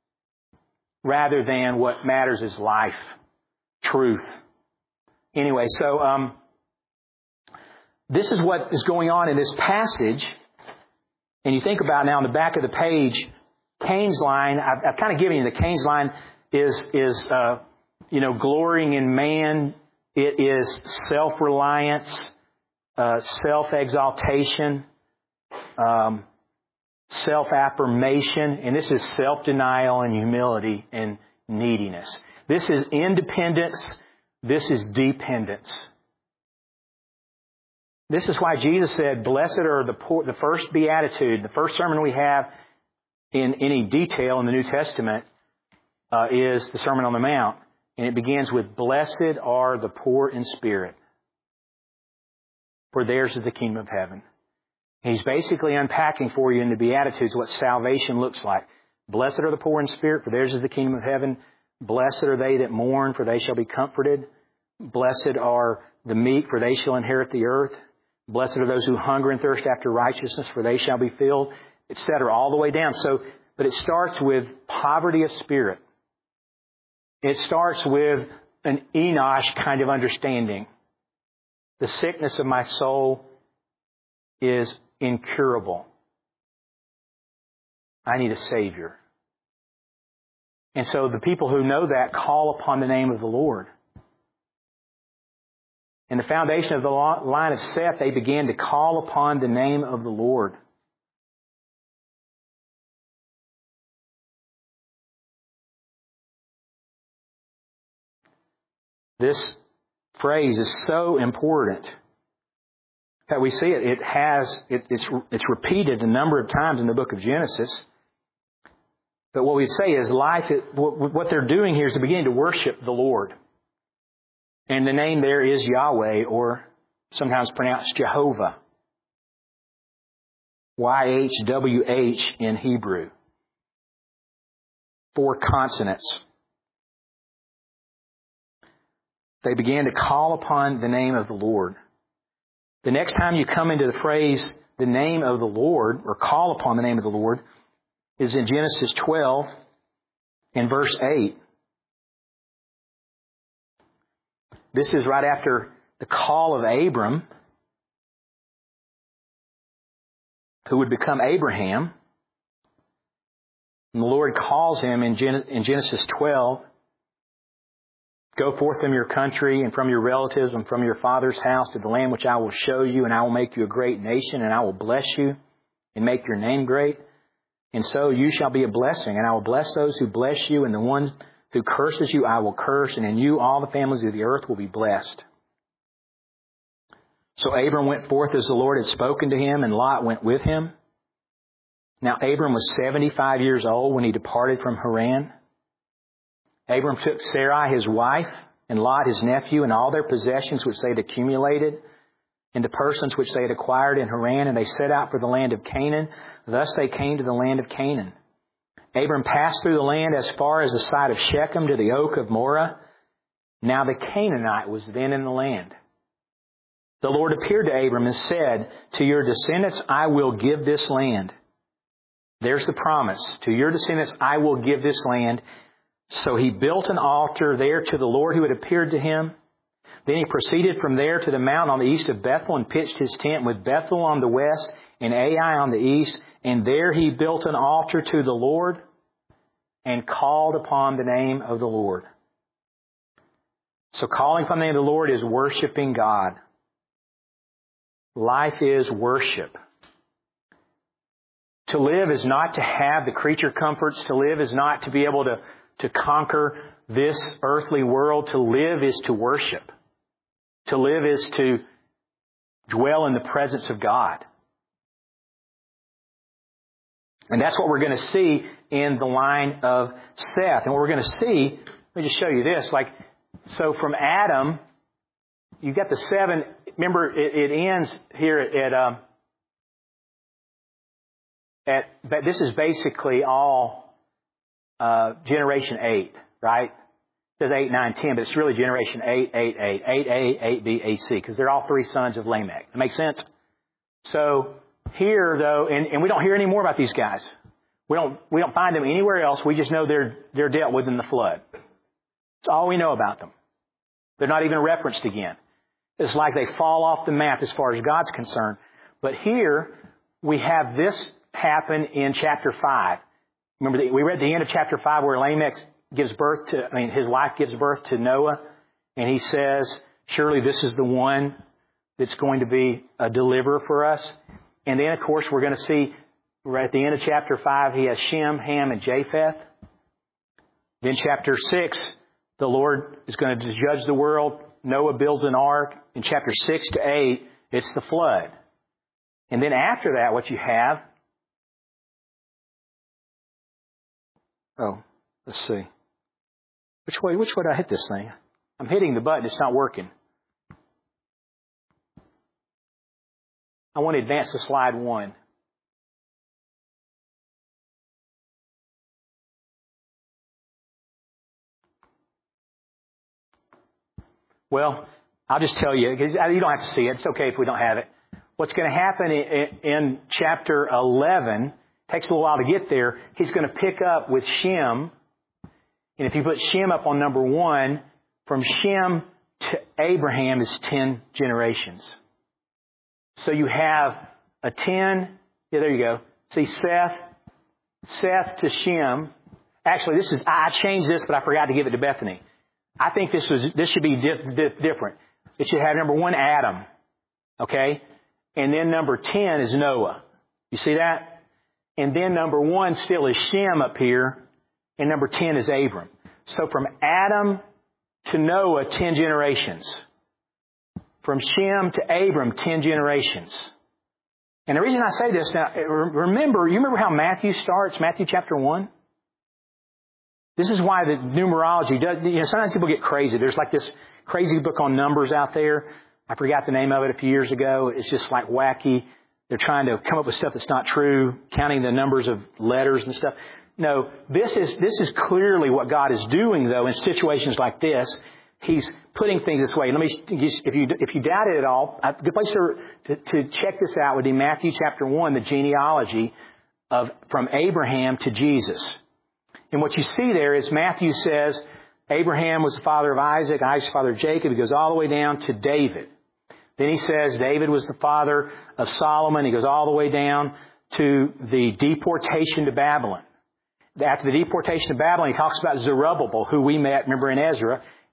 S1: Rather than what matters is life, truth. Anyway, so um, this is what is going on in this passage. And you think about now on the back of the page, Cain's line, I've, I've kind of given you the Cain's line is, is uh, you know, glorying in man. It is self-reliance, uh, self-exaltation, um, self-affirmation. And this is self-denial and humility and neediness. This is independence. This is dependence. This is why Jesus said, blessed are the poor, the first beatitude, the first sermon we have in any detail in the New Testament uh, is the Sermon on the Mount. And it begins with, blessed are the poor in spirit, for theirs is the kingdom of heaven. He's basically unpacking for you in the Beatitudes what salvation looks like. Blessed are the poor in spirit, for theirs is the kingdom of heaven. Blessed are they that mourn, for they shall be comforted. Blessed are the meek, for they shall inherit the earth. Blessed are those who hunger and thirst after righteousness, for they shall be filled, et cetera, all the way down. So, but it starts with poverty of spirit. It starts with an Enosh kind of understanding. The sickness of my soul is incurable. I need a Savior. And so the people who know that call upon the name of the Lord. In the foundation of the line of Seth, they began to call upon the name of the Lord. This phrase is so important that we see it. It has, it, it's, it's repeated a number of times in the book of Genesis. But what we say is life, it, what they're doing here is they're beginning to worship the Lord. And the name there is Yahweh, or sometimes pronounced Jehovah. Y H W H in Hebrew. Four consonants. They began to call upon the name of the Lord. The next time you come into the phrase, the name of the Lord, or call upon the name of the Lord, is in Genesis twelve and verse eight. This is right after the call of Abram, who would become Abraham. And the Lord calls him in Genesis twelve. Go forth from your country and from your relatives and from your father's house to the land which I will show you, and I will make you a great nation, and I will bless you and make your name great. And so you shall be a blessing, and I will bless those who bless you, and the one who curses you I will curse, and in you all the families of the earth will be blessed. So Abram went forth as the Lord had spoken to him, and Lot went with him. Now Abram was seventy-five years old when he departed from Haran. Abram took Sarai his wife, and Lot his nephew, and all their possessions which they had accumulated, and the persons which they had acquired in Haran, and they set out for the land of Canaan. Thus they came to the land of Canaan. Abram passed through the land as far as the site of Shechem to the oak of Moreh. Now the Canaanite was then in the land. The Lord appeared to Abram and said, to your descendants I will give this land. There's the promise. To your descendants I will give this land. So he built an altar there to the Lord who had appeared to him. Then he proceeded from there to the mountain on the east of Bethel and pitched his tent with Bethel on the west and Ai on the east. And there he built an altar to the Lord and called upon the name of the Lord. So calling upon the name of the Lord is worshiping God. Life is worship. To live is not to have the creature comforts. To live is not to be able to, to conquer this earthly world. To live is to worship. To live is to dwell in the presence of God. And that's what we're going to see in the line of Seth. And what we're going to see, let me just show you this. Like, so from Adam, you've got the seven. Remember, it, it ends here at, um, at, but this is basically all uh, generation eight, right? It says eight, nine, ten, but it's really generation eight, eight, eight, eight A, eight B, eight C, because they're all three sons of Lamech. That makes sense? So here, though, and, and we don't hear any more about these guys. We don't we don't find them anywhere else. We just know they're they're dealt with in the flood. That's all we know about them. They're not even referenced again. It's like they fall off the map as far as God's concerned. But here we have this happen in chapter five. Remember, we read the end of chapter five where Lamech gives birth to, I mean, his wife gives birth to Noah, and he says, surely this is the one that's going to be a deliverer for us. And then, of course, we're going to see right at the end of chapter five, he has Shem, Ham, and Japheth. Then chapter six, the Lord is going to judge the world. Noah builds an ark. In chapter six to eight, it's the flood. And then after that, what you have... Oh, let's see. Which way, which way did I hit this thing? I'm hitting the button. It's not working. I want to advance to slide one. Well, I'll just tell you, because you don't have to see it. It's okay if we don't have it. What's going to happen in, in chapter eleven, takes a little while to get there, he's going to pick up with Shem. And if you put Shem up on number one, from Shem to Abraham is ten generations. So you have a ten, yeah, there you go. See, Seth, Seth to Shem. Actually, this is, I changed this, but I forgot to give it to Bethany. I think this was, this should be dif- dif- different. It should have number one, Adam. Okay? And then number ten is Noah. You see that? And then number one still is Shem up here. And number ten is Abram. So from Adam to Noah, ten generations. From Shem to Abram, ten generations. And the reason I say this, now, remember, you remember how Matthew starts, Matthew chapter one? This is why the numerology does, you know, sometimes people get crazy. There's like this crazy book on numbers out there. I forgot the name of it a few years ago. It's just like wacky. They're trying to come up with stuff that's not true, counting the numbers of letters and stuff. No, this is, this is clearly what God is doing, though, in situations like this. He's putting things this way. Let me, if you, if you doubt it at all, a good place to, to, to check this out would be Matthew chapter one, the genealogy of, from Abraham to Jesus. And what you see there is Matthew says Abraham was the father of Isaac, Isaac's father of Jacob. He goes all the way down to David. Then he says David was the father of Solomon. He goes all the way down to the deportation to Babylon. After the deportation to Babylon, he talks about Zerubbabel, who we met, remember, in Ezra.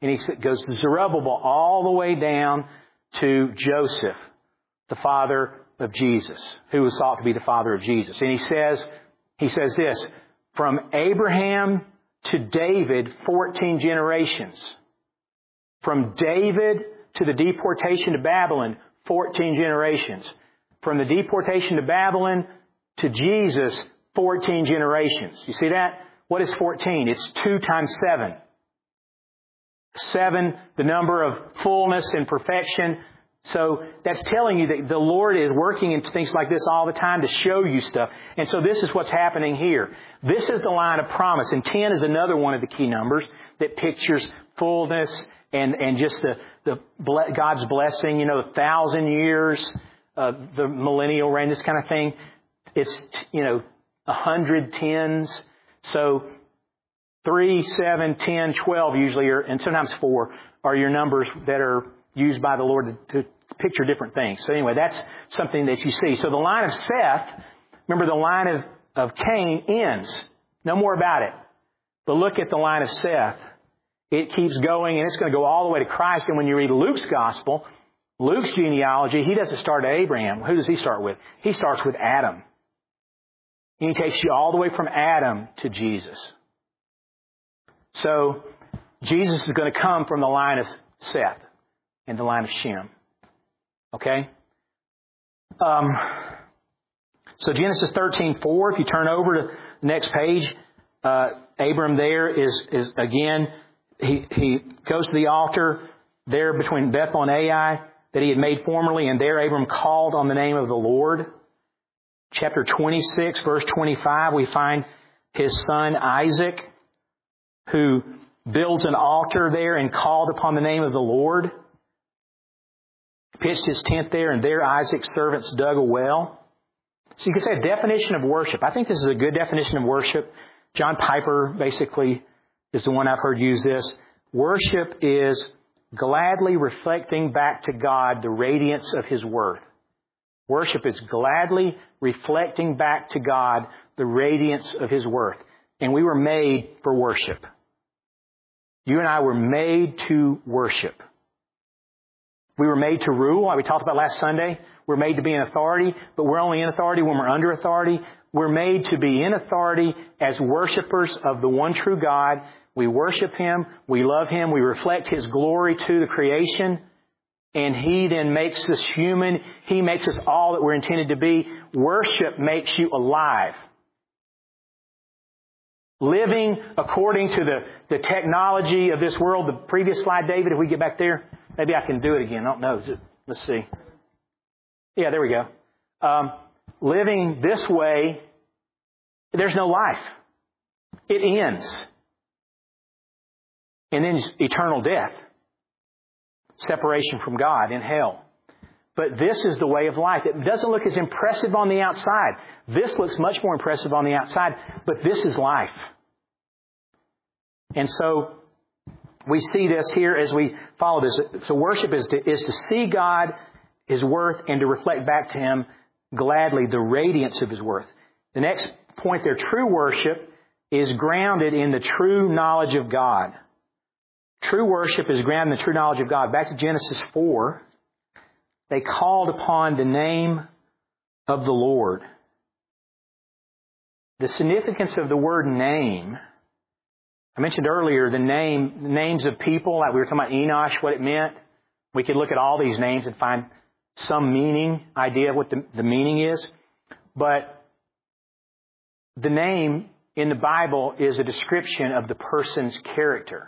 S1: And he goes to Zerubbabel all the way down to Joseph, the father of Jesus, who was thought to be the father of Jesus. And he says, he says this, from Abraham to David, fourteen generations. From David to the deportation to Babylon, fourteen generations. From the deportation to Babylon to Jesus, fourteen generations. You see that? What is fourteen? It's two times seven. Seven, the number of fullness and perfection. So that's telling you that the Lord is working in things like this all the time to show you stuff. And so this is what's happening here. This is the line of promise. And ten is another one of the key numbers that pictures fullness and, and just the, the God's blessing, you know, a thousand years, uh, the millennial reign, this kind of thing. It's, you know, a hundred tens. So three, seven, ten, twelve usually are, and sometimes four are your numbers that are used by the Lord to, to picture different things. So anyway, that's something that you see. So the line of Seth, remember the line of, of Cain ends. No more about it. But look at the line of Seth. It keeps going and it's going to go all the way to Christ. And when you read Luke's gospel, Luke's genealogy, he doesn't start at Abraham. Who does he start with? He starts with Adam. And he takes you all the way from Adam to Jesus. So Jesus is going to come from the line of Seth and the line of Shem. Okay? Um, so Genesis thirteen four, if you turn over to the next page, uh, Abram there is, is again, he, he goes to the altar there between Bethel and Ai that he had made formerly, and there Abram called on the name of the Lord. Chapter twenty-six, verse twenty-five, we find his son Isaac, who builds an altar there and called upon the name of the Lord. Pitched his tent there, and there Isaac's servants dug a well. So you could say a definition of worship. I think this is a good definition of worship. John Piper basically is the one I've heard use this. Worship is gladly reflecting back to God the radiance of His worth. Worship is gladly reflecting back to God the radiance of His worth. And we were made for worship. You and I were made to worship. We were made to rule, like we talked about last Sunday. We're made to be in authority, but we're only in authority when we're under authority. We're made to be in authority as worshipers of the one true God. We worship Him. We love Him. We reflect His glory to the creation. And He then makes us human. He makes us all that we're intended to be. Worship makes you alive. Living according to the, the technology of this world. The previous slide, David, if we get back there. Maybe I can do it again. I don't know. Let's see. Yeah, there we go. Um, living this way, there's no life. It ends. And then eternal death. Separation from God in hell. But this is the way of life. It doesn't look as impressive on the outside. This looks much more impressive on the outside, but this is life. And so we see this here as we follow this. So worship is to, is to see God, His worth, and to reflect back to Him gladly the radiance of His worth. The next point there, true worship is grounded in the true knowledge of God. True worship is grounded in the true knowledge of God. Back to Genesis four, they called upon the name of the Lord. The significance of the word name, I mentioned earlier the name, names of people, like we were talking about Enosh, what it meant. We could look at all these names and find some meaning, idea of what the, the meaning is. But the name in the Bible is a description of the person's character.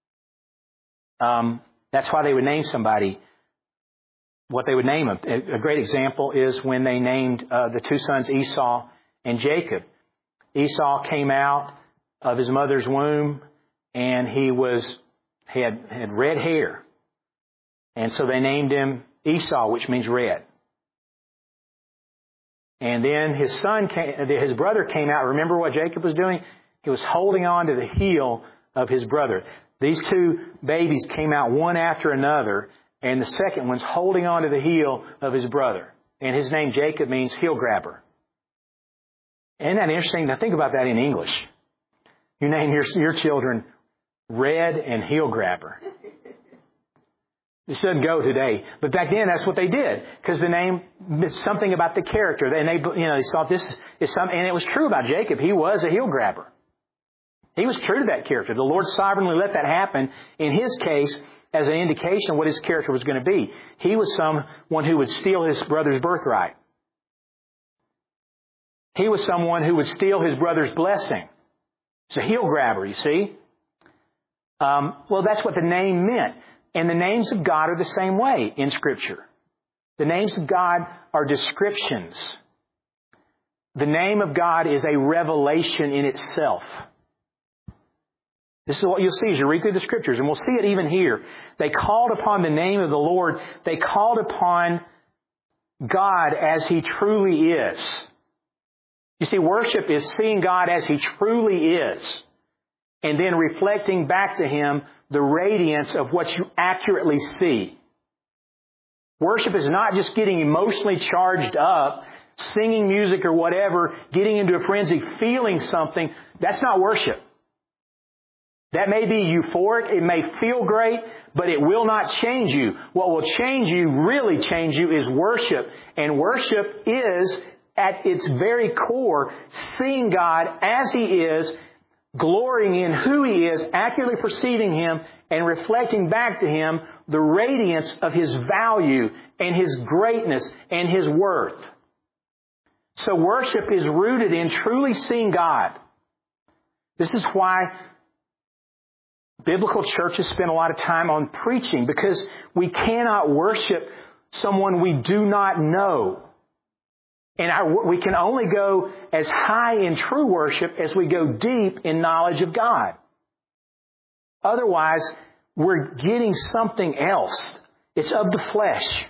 S1: Um, that's why they would name somebody what they would name them. A, a great example is when they named uh, the two sons Esau and Jacob. Esau came out of his mother's womb, and he was he had, had red hair. And so they named him Esau, which means red. And then his son came, his brother came out. Remember what Jacob was doing? He was holding on to the heel of his brother. These two babies came out one after another, and the second one's holding on to the heel of his brother. And his name, Jacob, means heel grabber. Isn't that interesting? Now think about that in English. You name your, your children red and heel grabber. This doesn't go today. But back then, that's what they did. Because the name, something about the character. And they, you know, they saw this is something, and it was true about Jacob. He was a heel grabber. He was true to that character. The Lord sovereignly let that happen in his case as an indication of what his character was going to be. He was someone who would steal his brother's birthright. He was someone who would steal his brother's blessing. He's a heel grabber, you see. Um, well, that's what the name meant. And the names of God are the same way in Scripture. The names of God are descriptions. The name of God is a revelation in itself. This is what you'll see as you read through the Scriptures, and we'll see it even here. They called upon the name of the Lord. They called upon God as He truly is. You see, worship is seeing God as He truly is, and then reflecting back to Him the radiance of what you accurately see. Worship is not just getting emotionally charged up, singing music or whatever, getting into a frenzy, feeling something. That's not worship. That may be euphoric, it may feel great, but it will not change you. What will change you, really change you, is worship. And worship is, at its very core, seeing God as He is, glorying in who He is, accurately perceiving Him, and reflecting back to Him the radiance of His value and His greatness and His worth. So worship is rooted in truly seeing God. This is why biblical churches spend a lot of time on preaching, because we cannot worship someone we do not know. And our, we can only go as high in true worship as we go deep in knowledge of God. Otherwise, we're getting something else. It's of the flesh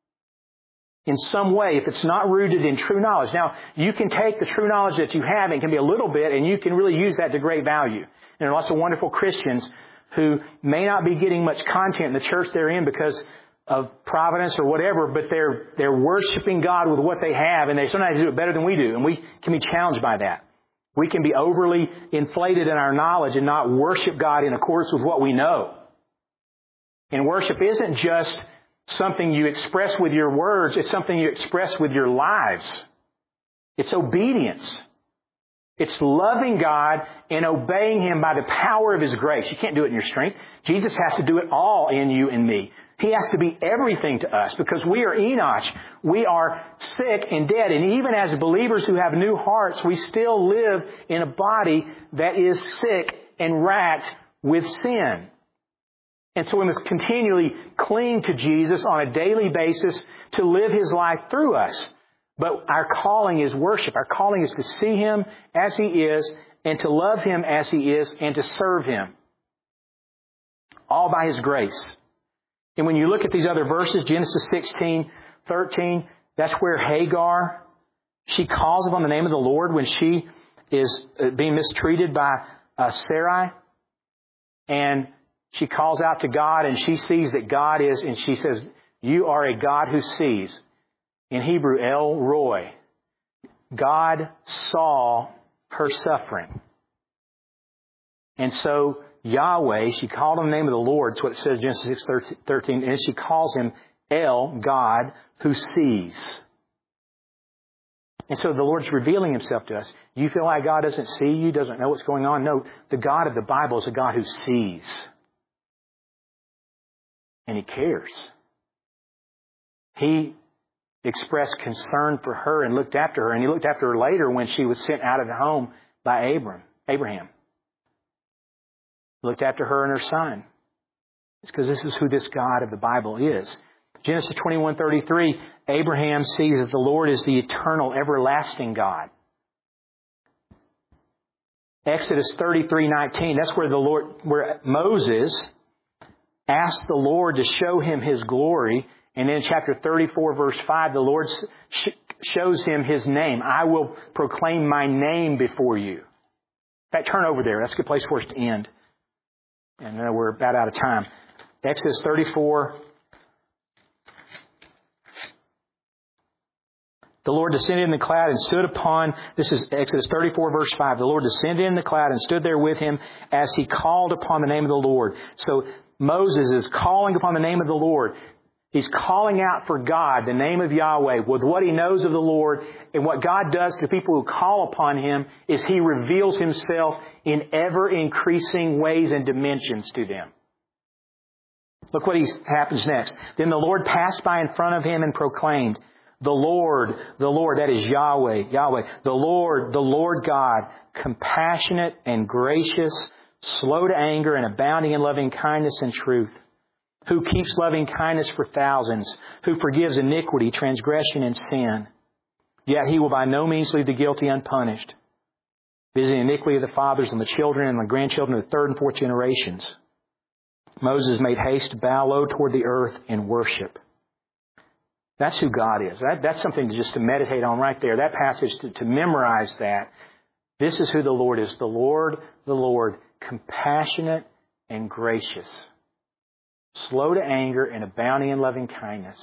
S1: in some way if it's not rooted in true knowledge. Now, you can take the true knowledge that you have, and it can be a little bit, and you can really use that to great value. And there are lots of wonderful Christians who may not be getting much content in the church they're in because of providence or whatever, but they're they're worshiping God with what they have, and they sometimes do it better than we do, and we can be challenged by that. We can be overly inflated in our knowledge and not worship God in accordance with what we know. And worship isn't just something you express with your words, it's something you express with your lives. It's obedience. It's loving God and obeying Him by the power of His grace. You can't do it in your strength. Jesus has to do it all in you and me. He has to be everything to us because we are Enoch. We are sick and dead. And even as believers who have new hearts, we still live in a body that is sick and racked with sin. And so we must continually cling to Jesus on a daily basis to live His life through us. But our calling is worship. Our calling is to see Him as He is and to love Him as He is and to serve Him. All by His grace. And when you look at these other verses, Genesis sixteen, thirteen, that's where Hagar, she calls upon the name of the Lord when she is being mistreated by uh, Sarai. And she calls out to God and she sees that God is, and she says, "You are a God who sees." In Hebrew, El Roi. God saw her suffering. And so Yahweh, she called on the name of the Lord. That's what it says in Genesis six thirteen. And she calls Him El, God, who sees. And so the Lord's revealing Himself to us. You feel like God doesn't see you, doesn't know what's going on? No, the God of the Bible is a God who sees. And He cares. He expressed concern for her and looked after her. And He looked after her later when she was sent out of the home by Abram, Abraham. Looked after her and her son. It's because this is who this God of the Bible is. Genesis twenty-one thirty-three, Abraham sees that the Lord is the eternal, everlasting God. Exodus thirty-three nineteen, that's where the Lord, where Moses asked the Lord to show him His glory. And then in chapter thirty-four, verse five, the Lord sh- shows him His name. I will proclaim my name before you. In fact, turn over there. That's a good place for us to end. And uh, we're about out of time. Exodus thirty-four, The Lord descended in the cloud and stood upon, this is Exodus thirty-four, verse five. The Lord descended in the cloud and stood there with him as he called upon the name of the Lord. So Moses is calling upon the name of the Lord. He's calling out for God, the name of Yahweh, with what he knows of the Lord. And what God does to people who call upon Him is He reveals Himself in ever-increasing ways and dimensions to them. Look what he, happens next. Then the Lord passed by in front of him and proclaimed, the Lord, the Lord, that is Yahweh, Yahweh, the Lord, the Lord God, compassionate and gracious, slow to anger and abounding in loving kindness and truth, who keeps loving kindness for thousands, who forgives iniquity, transgression, and sin. Yet He will by no means leave the guilty unpunished, visiting iniquity of the fathers and the children and the grandchildren of the third and fourth generations. Moses made haste to bow low toward the earth in worship. That's who God is. That, that's something to just to meditate on right there. That passage, to, to memorize that. This is who the Lord is. The Lord, the Lord, compassionate and gracious, slow to anger and abounding in loving kindness,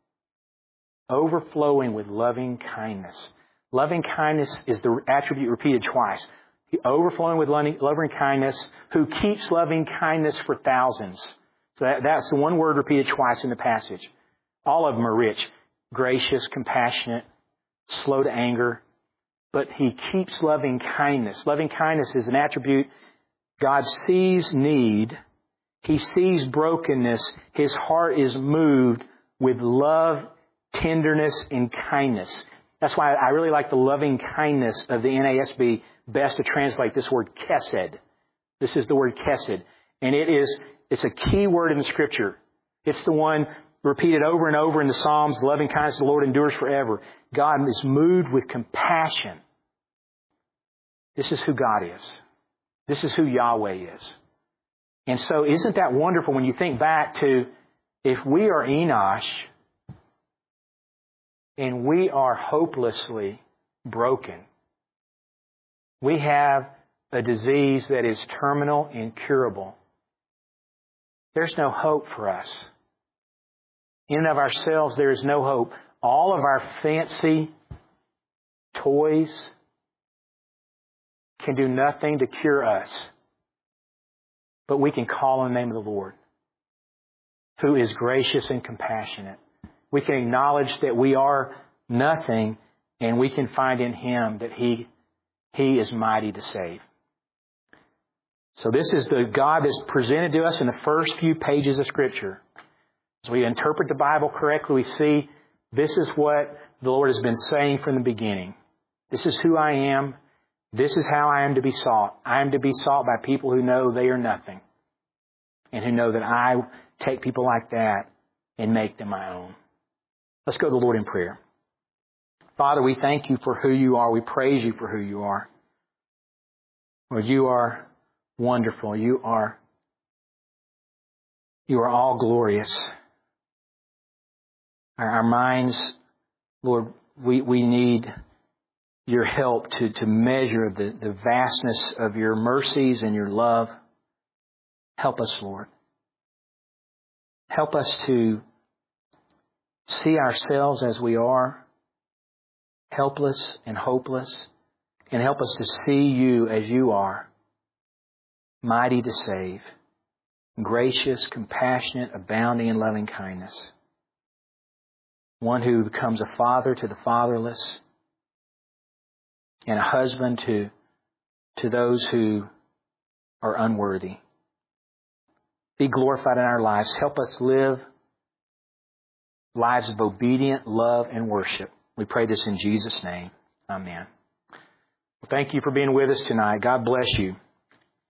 S1: overflowing with loving kindness. Loving kindness is the attribute repeated twice. Overflowing with loving kindness, who keeps loving kindness for thousands. So that, that's the one word repeated twice in the passage. All of them are rich. Gracious, compassionate, slow to anger. But He keeps loving kindness. Loving kindness is an attribute. God sees need. He sees brokenness. His heart is moved with love, tenderness, and kindness. That's why I really like the loving kindness of the N A S B best to translate this word chesed. This is the word chesed. And it is, it's a key word in the Scripture. It's the one repeated over and over in the Psalms. The loving kindness of the Lord endures forever. God is moved with compassion. This is who God is. This is who Yahweh is. And so isn't that wonderful when you think back to, if we are Enosh and we are hopelessly broken, we have a disease that is terminal, incurable. There's no hope for us. In and of ourselves, there is no hope. All of our fancy toys can do nothing to cure us. But we can call on the name of the Lord, who is gracious and compassionate. We can acknowledge that we are nothing, and we can find in Him that He He is mighty to save. So this is the God that's presented to us in the first few pages of Scripture. As we interpret the Bible correctly, we see this is what the Lord has been saying from the beginning. This is who I am. This is how I am to be sought. I am to be sought by people who know they are nothing, and who know that I take people like that and make them my own. Let's go to the Lord in prayer. Father, we thank You for who You are. We praise You for who You are. Lord, You are wonderful. You are, You are all glorious. Our, our minds, Lord, we, we need Your help to, to measure the, the vastness of Your mercies and Your love. Help us, Lord. Help us to see ourselves as we are, helpless and hopeless, and help us to see You as You are, mighty to save, gracious, compassionate, abounding in loving kindness, one who becomes a father to the fatherless, and a husband to, to those who are unworthy. Be glorified in our lives. Help us live lives of obedient love and worship. We pray this in Jesus' name. Amen. Well, thank you for being with us tonight. God bless you.